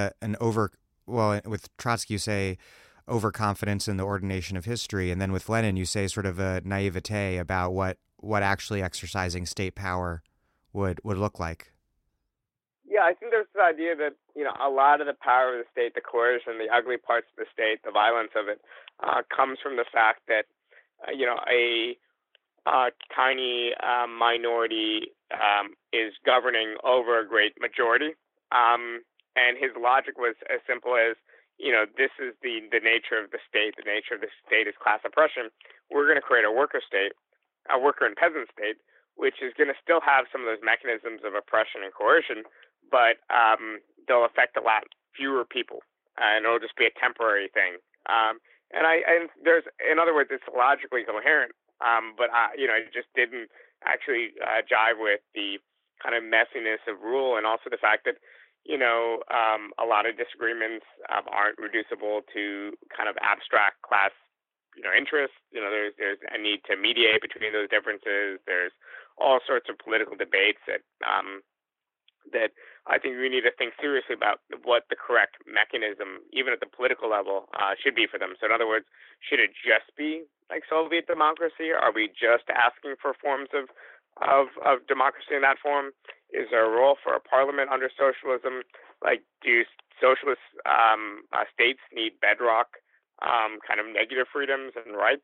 with Trotsky you say overconfidence in the ordination of history, and then with Lenin you say sort of a naivete about what actually exercising state power would look like. Yeah, I think there's the idea that, a lot of the power of the state, the coercion, the ugly parts of the state, the violence of it, comes from the fact that, a tiny minority is governing over a great majority. And his logic was as simple as, this is the nature of the state. The nature of the state is class oppression. We're going to create a worker state, a worker and peasant state, which is going to still have some of those mechanisms of oppression and coercion, but they'll affect a lot fewer people, and it'll just be a temporary thing. And there's, in other words, it's logically coherent, but it just didn't actually jive with the kind of messiness of rule, and also the fact that a lot of disagreements aren't reducible to kind of abstract class interests. There's a need to mediate between those differences. There's all sorts of political debates that I think we need to think seriously about what the correct mechanism, even at the political level, should be for them. So in other words, should it just be like Soviet democracy? Are we just asking for forms of democracy in that form? Is there a role for a parliament under socialism? Like, do socialist states need bedrock kind of negative freedoms and rights?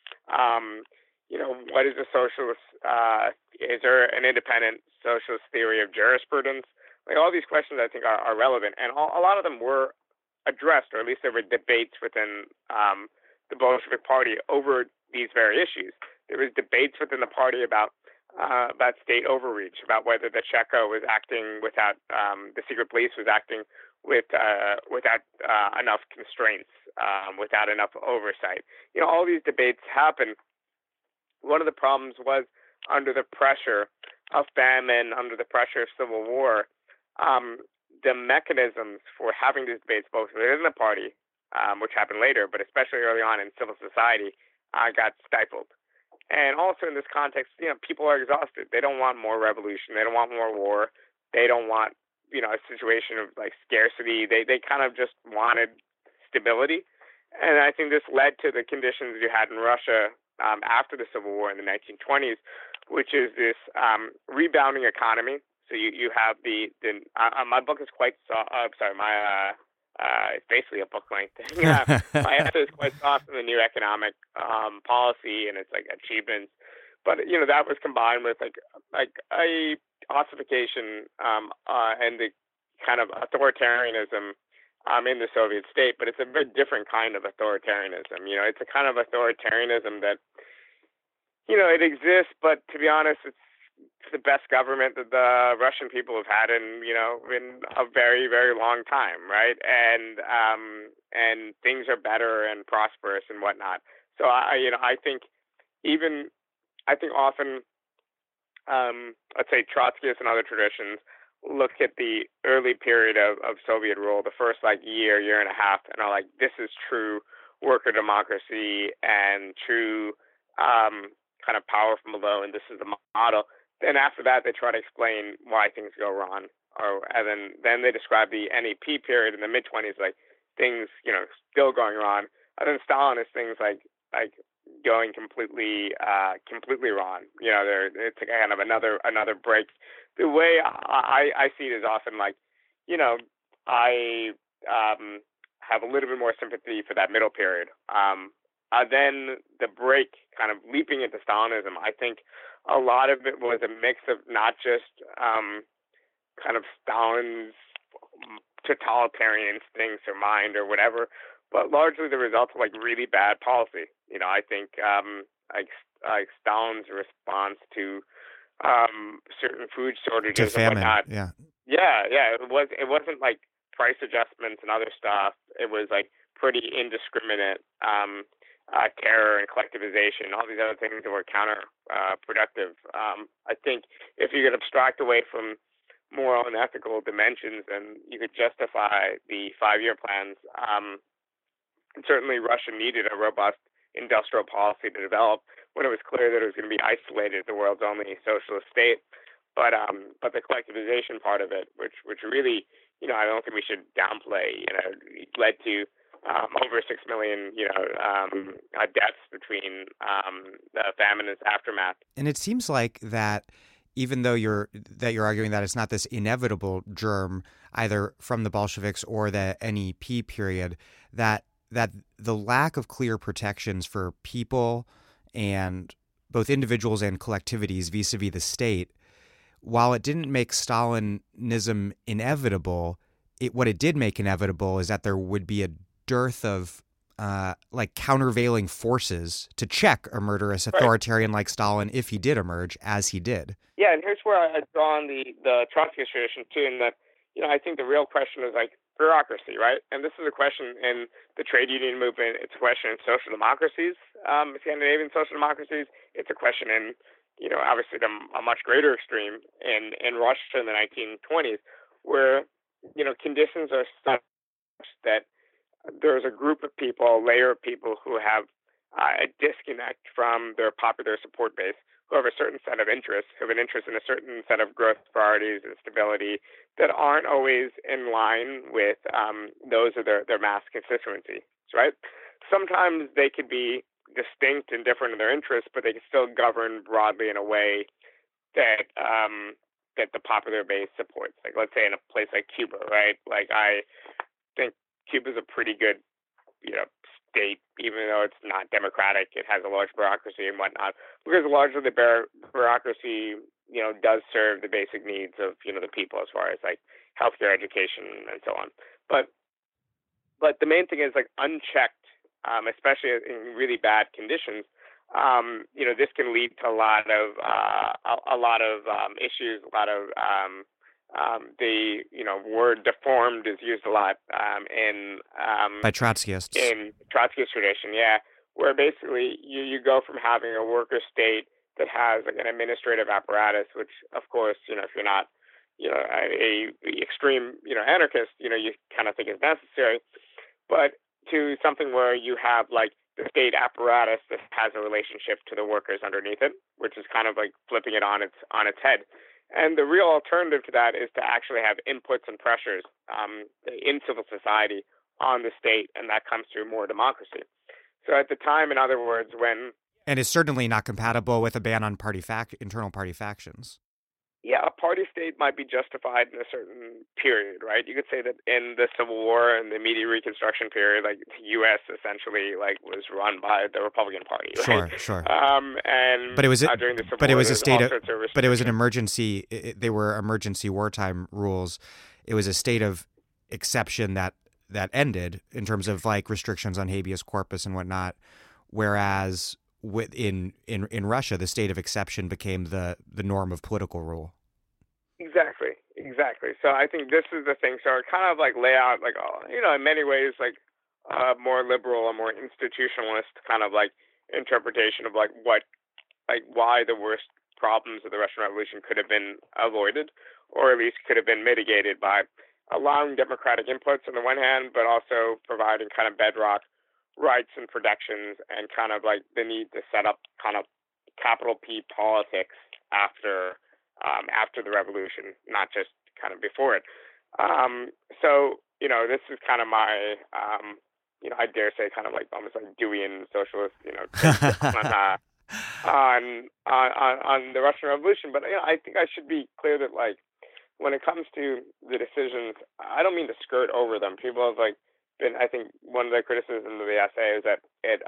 What is a socialist? Is there an independent socialist theory of jurisprudence? Like, all these questions, I think, are relevant, and a lot of them were addressed, or at least there were debates within the Bolshevik Party over these very issues. There was debates within the party about state overreach, about whether the Cheka was acting without the secret police was acting without enough constraints, without enough oversight. All these debates happen. One of the problems was under the pressure of famine, under the pressure of civil war, the mechanisms for having these debates, both within the party, which happened later, but especially early on in civil society, got stifled. And also in this context, people are exhausted. They don't want more revolution. They don't want more war. They don't want, a situation of like scarcity. They kind of just wanted stability. And I think this led to the conditions you had in Russia after the Civil War in the 1920s, which is this rebounding economy. So you have my book is quite soft. It's basically a book length thing. My essay is quite soft on the new economic policy and its like achievements, but that was combined with like a ossification and the kind of authoritarianism in the Soviet state. But it's a very different kind of authoritarianism. It's a kind of authoritarianism that it exists, but to be honest, it's the best government that the Russian people have had in a very, very long time, right? And things are better and prosperous and whatnot. So I think often let's say Trotskyists and other traditions look at the early period of Soviet rule, the first year and a half, and are like, this is true worker democracy and true kind of power from below, and this is the model. Then after that, they try to explain why things go wrong, and then they describe the NEP period in the mid-20s like things still going wrong. And then Stalinist things like going completely wrong. It's kind of another break. The way I see it is often like, I have a little bit more sympathy for that middle period. Then the break, kind of leaping into Stalinism, I think a lot of it was a mix of not just kind of Stalin's totalitarian instincts or mind or whatever, but largely the result of really bad policy. I think like Stalin's response to certain food shortages to famine, and whatnot. Yeah. It wasn't like price adjustments and other stuff. It was like pretty indiscriminate terror and collectivization, all these other things that were counterproductive. I think if you could abstract away from moral and ethical dimensions, then you could justify the 5-year plans. And certainly, Russia needed a robust industrial policy to develop when it was clear that it was going to be isolated as the world's only socialist state. But the collectivization part of it, which really, I don't think we should downplay, led to over 6 million, deaths between the famine and its aftermath. And it seems like that, even though you're arguing that it's not this inevitable germ either from the Bolsheviks or the NEP period, that the lack of clear protections for people and both individuals and collectivities vis-a-vis the state, while it didn't make Stalinism inevitable, what it did make inevitable is that there would be a dearth of countervailing forces to check a murderous authoritarian like Stalin if he did emerge, as he did. Yeah, and here's where I draw on the Trotskyist tradition too, in that I think the real question is bureaucracy, right? And this is a question in the trade union movement. It's a question in social democracies, Scandinavian social democracies. It's a question in, obviously a much greater extreme in Russia in the 1920s, where, conditions are such that there's a group of people, a layer of people who have a disconnect from their popular support base, who have a certain set of interests, who have an interest in a certain set of growth priorities and stability that aren't always in line with those of their mass constituency, right? Sometimes they could be distinct and different in their interests, but they can still govern broadly in a way that that the popular base supports. Like, let's say in a place like Cuba, right? Like, I think Cuba's a pretty good, state, even though it's not democratic. It has a large bureaucracy and whatnot, because largely the bureaucracy, does serve the basic needs of, the people as far as healthcare, education, and so on. But the main thing is unchecked, especially in really bad conditions. This can lead to a lot of issues, a lot of the word deformed is used a lot by Trotskyists. In Trotskyist tradition, yeah, where basically you go from having a worker state that has an administrative apparatus, which of course, if you're not a extreme anarchist, you kind of think is necessary, but to something where you have the state apparatus that has a relationship to the workers underneath it, which is kind of flipping it on its head. And the real alternative to that is to actually have inputs and pressures in civil society on the state, and that comes through more democracy. So at the time, in other words, when... And it's certainly not compatible with a ban on internal party factions. Yeah, a party state might be justified in a certain period, right? You could say that in the Civil War and the immediate Reconstruction period, the U.S. essentially was run by the Republican Party, right? Sure. But it was during the Civil War, it was an emergency. They were emergency wartime rules. It was a state of exception that ended in terms of restrictions on habeas corpus and whatnot. Whereas in Russia, the state of exception became the norm of political rule. Exactly. So I think this is the thing. So it kind of lay out in many ways more liberal and more institutionalist kind of interpretation of why the worst problems of the Russian Revolution could have been avoided, or at least could have been mitigated by allowing democratic inputs on the one hand, but also providing kind of bedrock rights and protections, and kind of the need to set up kind of capital P politics after the revolution, not just kind of before it. So this is kind of my I dare say kind of almost Deweyan socialist on the Russian Revolution. But I think I should be clear that when it comes to the decisions, I don't mean to skirt over them. People have been, I think one of the criticisms of the essay is that it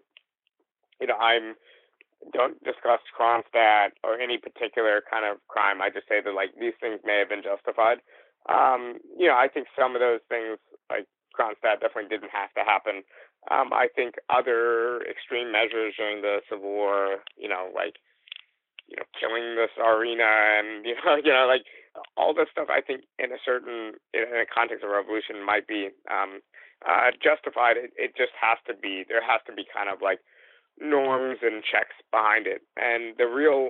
don't discuss Kronstadt or any particular kind of crime. I just say that these things may have been justified. I think some of those things Kronstadt definitely didn't have to happen. I think other extreme measures during the Civil War, killing the Tsarina and all this stuff, I think in a context of revolution might be justified. It just has to be, there has to be kind of like norms and checks behind it. And the real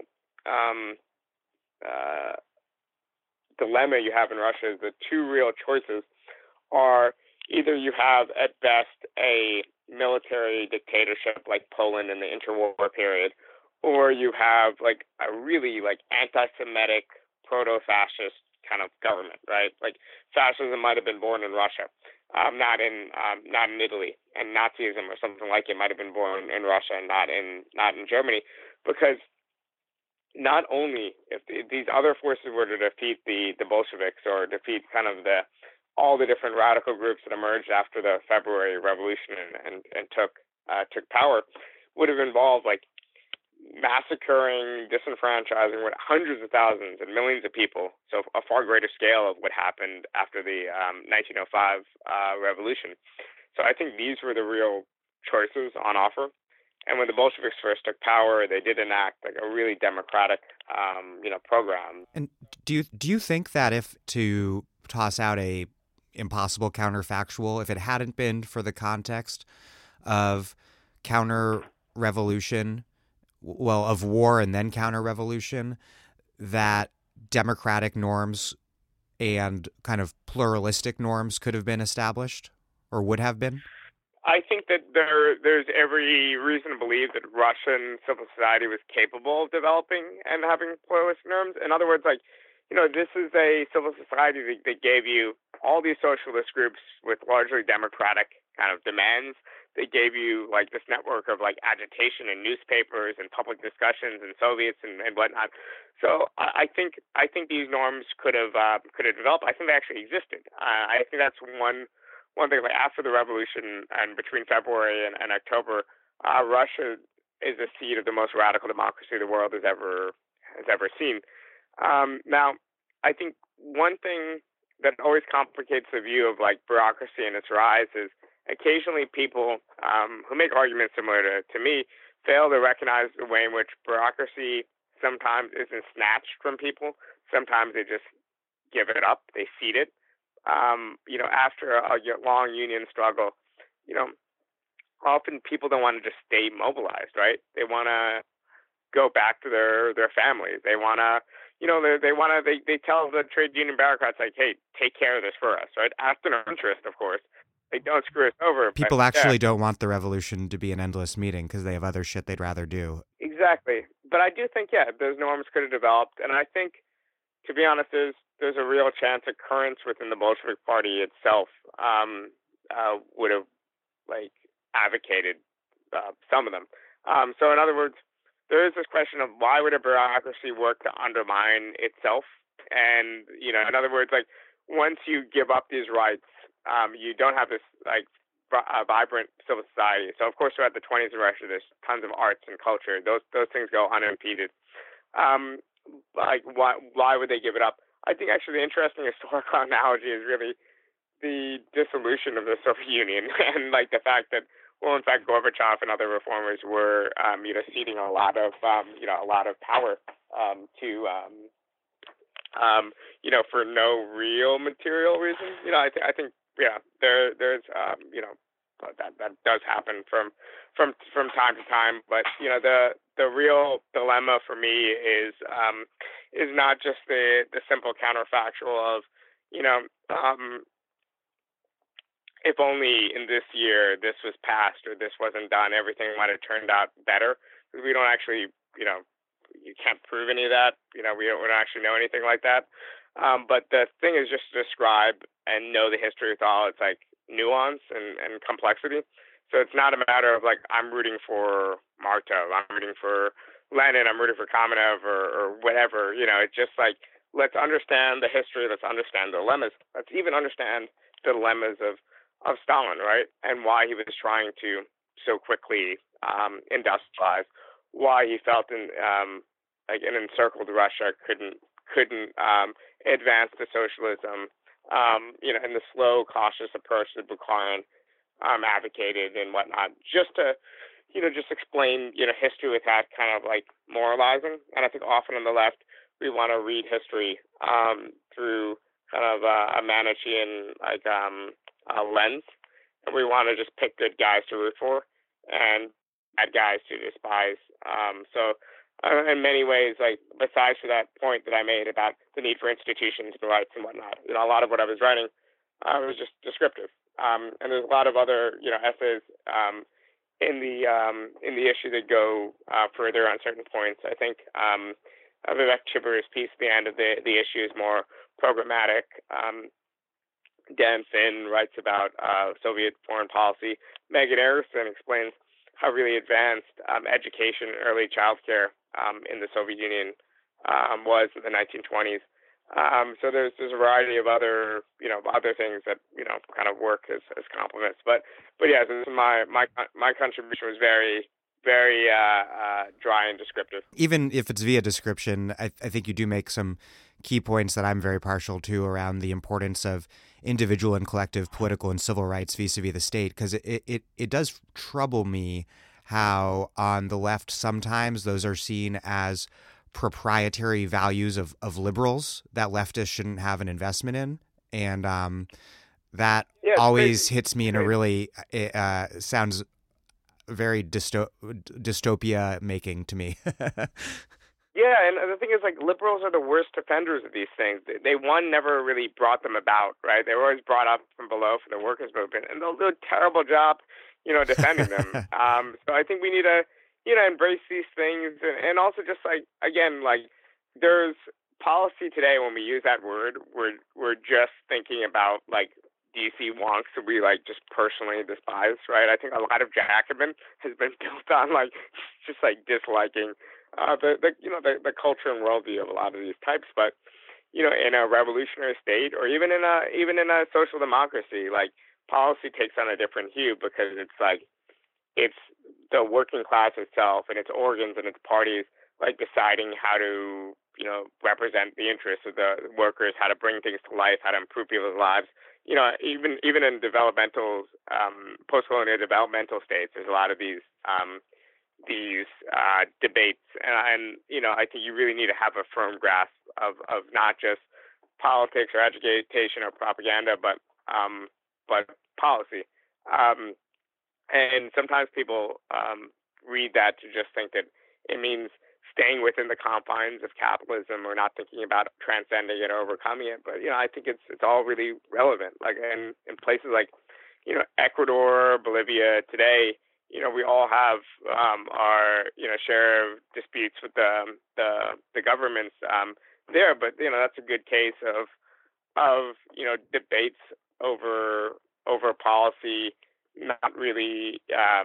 dilemma you have in Russia is the two real choices are either you have at best a military dictatorship like Poland in the interwar period, or you have like a really like anti-Semitic, proto-fascist kind of government, right? Like fascism might have been born in Russia, not in Italy, and Nazism or something like it might have been born in Russia and not in Germany, because not only if these other forces were to defeat the Bolsheviks or defeat kind of all the different radical groups that emerged after the February Revolution and took power, would have involved like massacring, disenfranchising with hundreds of thousands and millions of people. So a far greater scale of what happened after the 1905 revolution. So I think these were the real choices on offer. And when the Bolsheviks first took power, they did enact like a really democratic, program. And do you think that if to toss out a impossible counterfactual, if it hadn't been for the context of counter-revolution, well, of war and then counter-revolution, that democratic norms and kind of pluralistic norms could have been established or would have been? I think that there's every reason to believe that Russian civil society was capable of developing and having pluralistic norms. In other words, like, this is a civil society that gave you all these socialist groups with largely democratic kind of demands. They gave you like this network of like agitation in newspapers and public discussions and Soviets and whatnot. So I think these norms could have developed. I think they actually existed. I think that's one thing. Like after the revolution and between February and October, Russia is the seat of the most radical democracy the world has ever seen. Now, I think one thing that always complicates the view of like bureaucracy and its rise is occasionally people who make arguments similar to me fail to recognize the way in which bureaucracy sometimes isn't snatched from people. Sometimes they just give it up. They cede it. After a long union struggle, often people don't want to just stay mobilized, right? They want to go back to their families. They want to, they tell the trade union bureaucrats like, hey, take care of this for us, right? After their interest, of course. They don't screw us over. People actually don't want the revolution to be an endless meeting because they have other shit they'd rather do. Exactly. But I do think, those norms could have developed. And I think, to be honest, there's a real chance that currents within the Bolshevik Party itself would have like advocated some of them. So in other words, there is this question of why would a bureaucracy work to undermine itself? And, in other words, like once you give up these rights, you don't have this like vibrant civil society. So of course throughout the 20s in Russia, there's tons of arts and culture. Those things go unimpeded. Like why would they give it up? I think actually the interesting historical analogy is really the dissolution of the Soviet Union and like the fact that, well, in fact, Gorbachev and other reformers were, ceding a lot of power to, for no real material reason. I think there's that does happen from time to time. But the real dilemma for me is not just the simple counterfactual of if only in this year this was passed or this wasn't done, everything might have turned out better. Because we don't actually, you can't prove any of that. We don't actually know anything like that. But the thing is just to describe and know the history with all its like nuance and complexity. So it's not a matter of like I'm rooting for Martov, I'm rooting for Lenin, I'm rooting for Kamenev or whatever. It's just like let's understand the history, let's understand the dilemmas, let's even understand the dilemmas of Stalin, right, and why he was trying to so quickly industrialize, why he felt an encircled Russia couldn't advance to socialism, and the slow, cautious approach that Bukharin advocated and whatnot, just to explain history without kind of like moralizing. And I think often on the left we want to read history through kind of a Manichean lens, and we want to just pick good guys to root for and bad guys to despise. In many ways, like besides for that point that I made about the need for institutions and rights and whatnot, a lot of what I was writing was just descriptive. And there's a lot of other, essays in the issue that go further on certain points. I think Vivek Chibra's piece at the end of the issue is more programmatic. Dan Finn writes about Soviet foreign policy. Megan Erickson explains how really advanced education, early childcare in the Soviet Union was in the 1920s. So there's a variety of other things that kind of work as complements. But yeah, this is my contribution was very dry and descriptive. Even if it's via description, I think you do make some key points that I'm very partial to around the importance of individual and collective political and civil rights vis-a-vis the state, because it does trouble me how on the left sometimes those are seen as proprietary values of liberals that leftists shouldn't have an investment in. And that always hits me in a really sounds very dystopia making to me. Yeah, and the thing is, like, liberals are the worst offenders of these things. They never really brought them about, right? They were always brought up from below for the workers' movement, and they'll do a terrible job, defending them. So I think we need to, embrace these things, and also just like, again, like, there's policy today. When we use that word, we're just thinking about like DC wonks that we like just personally despise, right? I think a lot of Jacobin has been built on like just like disliking the culture and worldview of a lot of these types. But in a revolutionary state, or even in a social democracy, like policy takes on a different hue, because it's like it's the working class itself and its organs and its parties like deciding how to represent the interests of the workers, how to bring things to life, how to improve people's lives. Even in developmental post-colonial developmental states, there's a lot of these debates, and I think you really need to have a firm grasp of not just politics or education or propaganda, but policy. And sometimes people read that to just think that it means staying within the confines of capitalism or not thinking about transcending it or overcoming it. But I think it's all really relevant. Like in places like Ecuador, Bolivia today. We all have our share of disputes with the governments there, but that's a good case of debates over policy, not really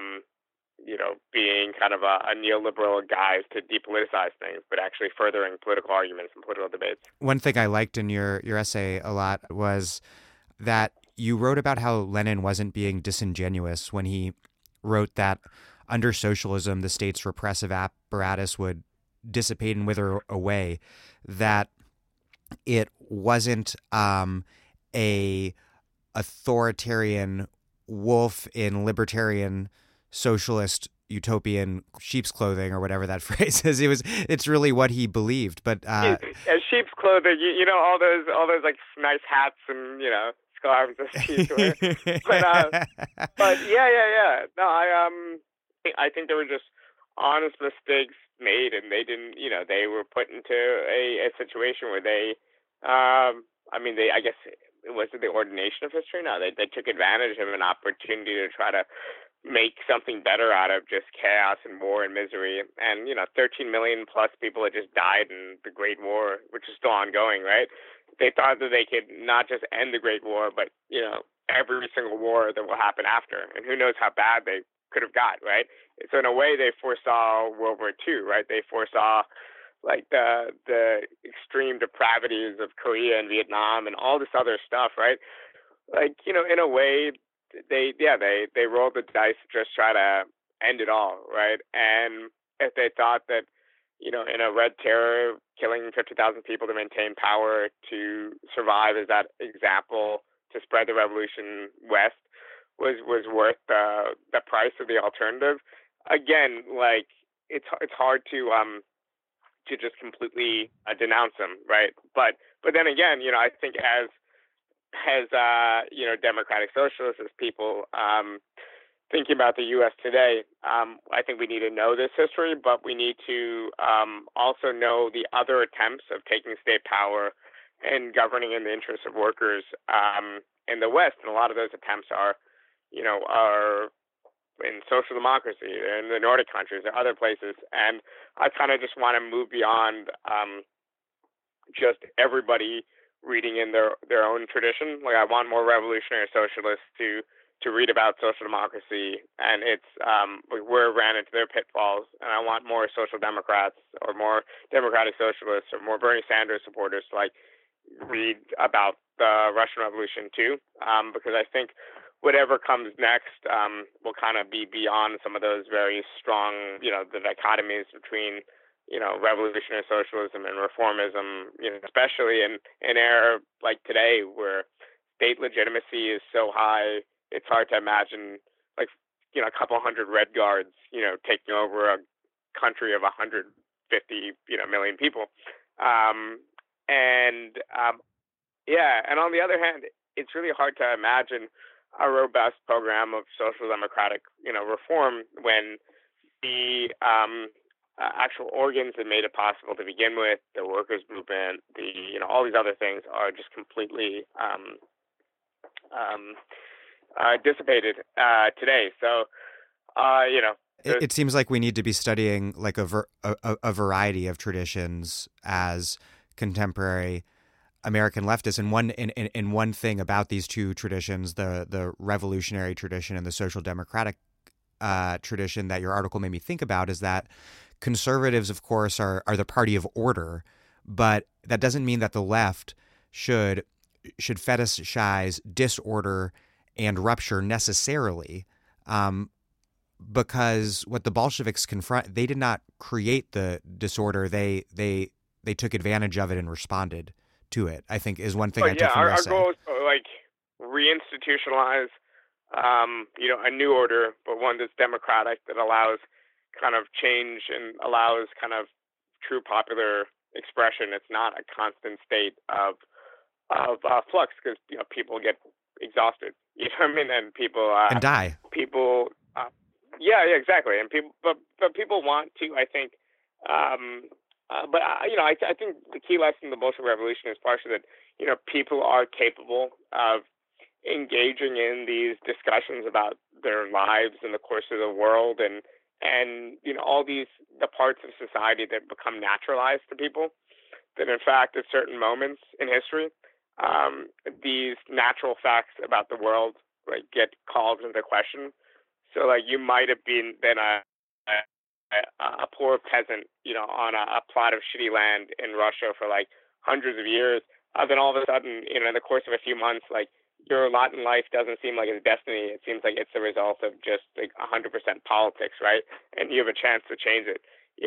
being kind of a neoliberal guise to depoliticize things, but actually furthering political arguments and political debates. One thing I liked in your essay a lot was that you wrote about how Lenin wasn't being disingenuous when he wrote that under socialism, the state's repressive apparatus would dissipate and wither away, that it wasn't a authoritarian wolf in libertarian socialist utopian sheep's clothing or whatever that phrase is. It's really what he believed. But as sheep's clothing, all those like nice hats and scarves that sheep wear. But yeah. No, I think there were just honest mistakes made, and they didn't. They were put into a situation where they. I guess it wasn't the ordination of history. No, they took advantage of an opportunity to try to make something better out of just chaos and war and misery. And 13 million plus people had just died in the Great War, which is still ongoing, right? They thought that they could not just end the Great War, but every single war that will happen after, and who knows how bad they could have got, right? So in a way, they foresaw World War II, right? They foresaw like the extreme depravities of Korea and Vietnam and all this other stuff, right? Like in a way, they rolled the dice to just try to end it all, right? And if they thought that in a Red Terror, killing 50,000 people to maintain power, to survive as that example, to spread the revolution west, was worth the price of the alternative. Again, like it's hard to just completely denounce them, right? But then again, I think as as democratic socialists, as people thinking about the U.S. today, I think we need to know this history, but we need to also know the other attempts of taking state power and governing in the interests of workers in the West. And a lot of those attempts are in social democracy, in the Nordic countries, or other places. And I kind of just want to move beyond just everybody reading in their own tradition. Like, I want more revolutionary socialists to read about social democracy and its where it ran into their pitfalls. And I want more social democrats or more democratic socialists or more Bernie Sanders supporters to read about the Russian Revolution too, because I think whatever comes next will kind of be beyond some of those very strong, the dichotomies between revolutionary socialism and reformism, especially in an era like today where state legitimacy is so high. It's hard to imagine, a couple hundred Red Guards, taking over a country of 150, million people. And on the other hand, it's really hard to imagine a robust program of social democratic, reform when the actual organs that made it possible to begin with, the workers' movement, all these other things are just completely dissipated today. So, it seems like we need to be studying a variety of traditions as contemporary American leftists. And one thing about these two traditions, the revolutionary tradition and the social democratic tradition, that your article made me think about, is that conservatives, of course, are the party of order, but that doesn't mean that the left should fetishize disorder and rupture necessarily, because what the Bolsheviks they did not create the disorder. They took advantage of it and responded to it, I think, is one thing I took from your essay. Our goal is to reinstitutionalize, a new order, but one that's democratic, that allows kind of change and allows kind of true popular expression. It's not a constant state of flux, because people get exhausted. You know what I mean? And people and die. People, exactly. And people, but people want to, I think. I think the key lesson of the Bolshevik Revolution is partially that people are capable of engaging in these discussions about their lives and the course of the world, and all the parts of society that become naturalized to people. That in fact, at certain moments in history, these natural facts about the world get called into question. So you might have been a poor peasant, on a plot of shitty land in Russia for hundreds of years. Then all of a sudden, in the course of a few months, your lot in life doesn't seem like it's destiny. It seems like it's the result of just 100% politics, right? And you have a chance to change it.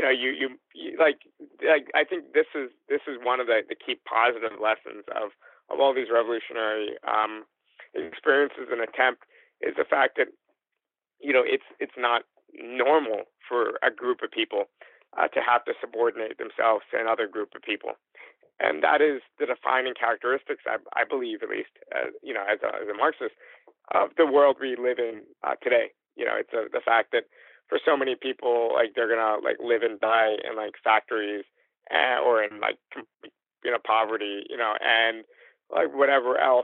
I think this is one of the key positive lessons of all these revolutionary experiences and attempt, is the fact that it's not normal for a group of people to have to subordinate themselves to another group of people, and that is the defining characteristics, I believe, at least, as a Marxist, of the world we live in today. It's the fact that for so many people, they're gonna live and die in factories or in poverty, and whatever else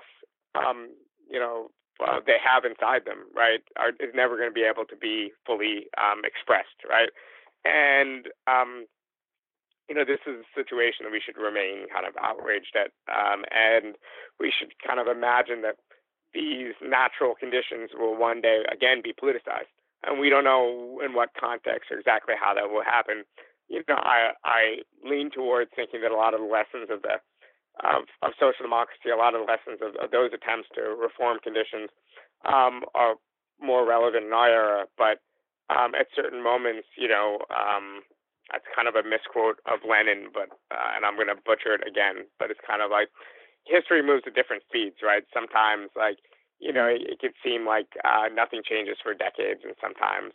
they have inside them, right, is never going to be able to be fully expressed, right? And this is a situation that we should remain kind of outraged at, and we should kind of imagine that these natural conditions will one day again be politicized, and we don't know in what context or exactly how that will happen. I lean towards thinking that a lot of the lessons of social democracy, a lot of the lessons of those attempts to reform conditions are more relevant in our era. But at certain moments, that's kind of a misquote of Lenin, but and I'm going to butcher it again, but it's kind of history moves at different speeds, right? Sometimes it could seem like nothing changes for decades, and sometimes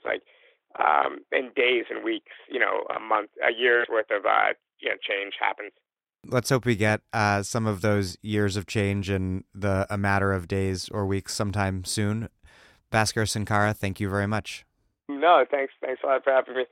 in days and weeks, a month, a year's worth of change happens. Let's hope we get some of those years of change in a matter of days or weeks sometime soon. Bhaskar Sunkara, thank you very much. No, thanks a lot for having me.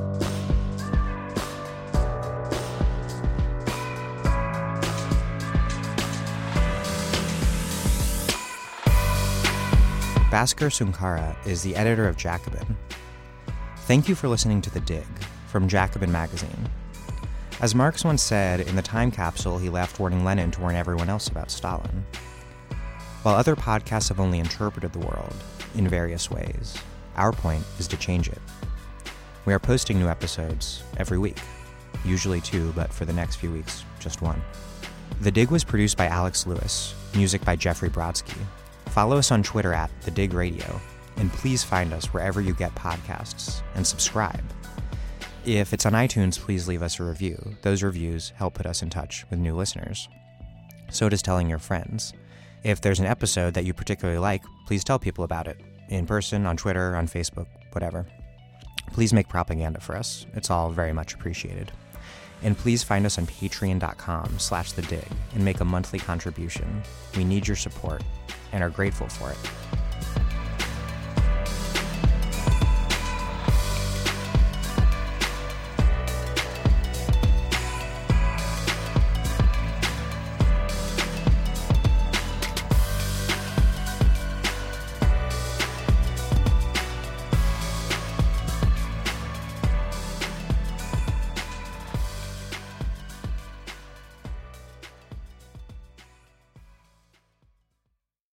Bhaskar Sunkara is the editor of Jacobin. Thank you for listening to The Dig from Jacobin Magazine. As Marx once said, in the time capsule he left warning Lenin to warn everyone else about Stalin. While other podcasts have only interpreted the world in various ways, our point is to change it. We are posting new episodes every week, usually 2, but for the next few weeks, just 1. The Dig was produced by Alex Lewis, music by Jeffrey Brodsky. Follow us on Twitter at The Dig Radio, and please find us wherever you get podcasts, and subscribe. If it's on iTunes, please leave us a review. Those reviews help put us in touch with new listeners. So does telling your friends. If there's an episode that you particularly like, please tell people about it. In person, on Twitter, on Facebook, whatever. Please make propaganda for us. It's all very much appreciated. And please find us on patreon.com/thedig and make a monthly contribution. We need your support and are grateful for it.